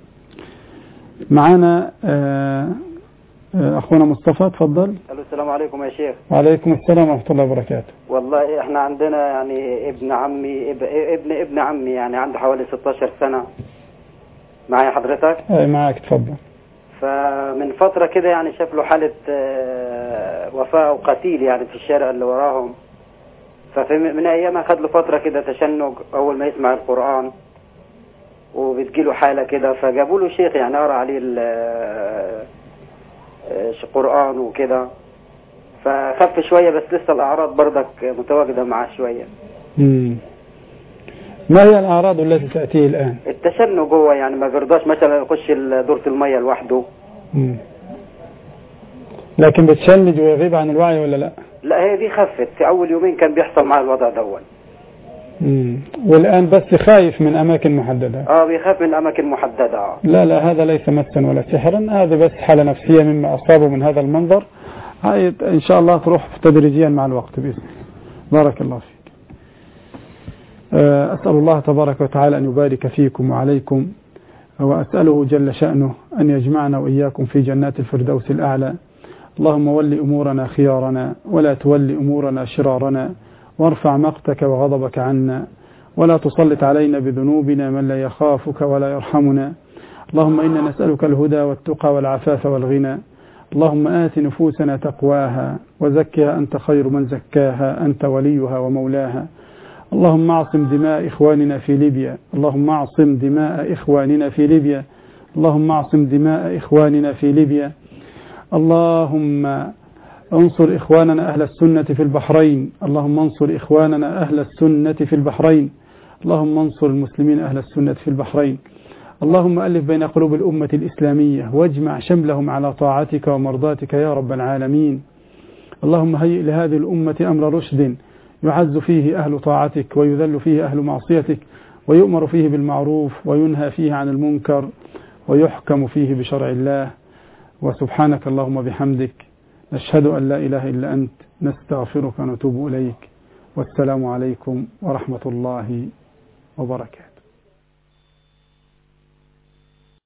معنا أخونا مصطفى، تفضل. السلام عليكم يا شيخ. وعليكم السلام ورحمة الله وبركاته. والله احنا عندنا يعني ابن عمي ابن ابن عمي يعني عنده حوالي ستة عشر سنة. معايا حضرتك؟ اي معاك، تفضل. فمن فترة كده يعني شاف له حالة وفاة وقتيل يعني في الشارع اللي وراهم. فمن ايامها خد له فترة كده تشنج اول ما يسمع القرآن، وبتجيله حالة كده، فجابوا له شيخ يعني قرأ عليه القرآن وكده، فخف شوية، بس لسه الأعراض برضك متواجدة معاه شوية. مم. ما هي الأعراض التي تأتيه الآن؟ التشنج هو يعني ما بيرضاش مثلا يخش دورة المية لوحده. مم. لكن بتشنج ويغيب عن الوعي ولا لا؟ لا، هي دي خفت، في أول يومين كان بيحصل معاه الوضع دون. مم. والآن بس خايف من أماكن محددة. اه بيخاف من أماكن محددة. آه. لا لا، هذا ليس مسا ولا سحرا، هذا بس حالة نفسية مما أصابه من هذا المنظر. هاي إن شاء الله تروح تدريجيا مع الوقت بإذن الله. بارك الله فيك. أسأل الله تبارك وتعالى أن يبارك فيكم وعليكم، وأسأله جل شأنه أن يجمعنا وإياكم في جنات الفردوس الأعلى. اللهم ول أمورنا خيارنا، ولا تول أمورنا شرارنا، وارفع مقتك وغضبك عنا، ولا تسلط علينا بذنوبنا من لا يخافك ولا يرحمنا. اللهم إنا نسألك الهدى والتقى والعفاف والغنى. اللهم آت نفوسنا تقواها وزكها أنت خير من زكاها، أنت وليها ومولاها. اللهم اعصم دماء إخواننا في ليبيا، اللهم اعصم دماء إخواننا في ليبيا، اللهم اعصم دماء إخواننا في ليبيا. اللهم انصر إخواننا أهل السنة في البحرين، اللهم انصر إخواننا أهل السنة في البحرين، اللهم انصر المسلمين أهل السنة في البحرين. اللهم ألف بين قلوب الأمة الإسلامية واجمع شملهم على طاعتك ومرضاتك يا رب العالمين. اللهم هيئ لهذه الأمة أمر رشد يعز فيه أهل طاعتك ويذل فيه أهل معصيتك ويؤمر فيه بالمعروف وينهى فيه عن المنكر ويحكم فيه بشرع الله. وسبحانك اللهم بحمدك نشهد أن لا إله إلا أنت نستغفرك ونتوب إليك. والسلام عليكم ورحمة الله وبركاته.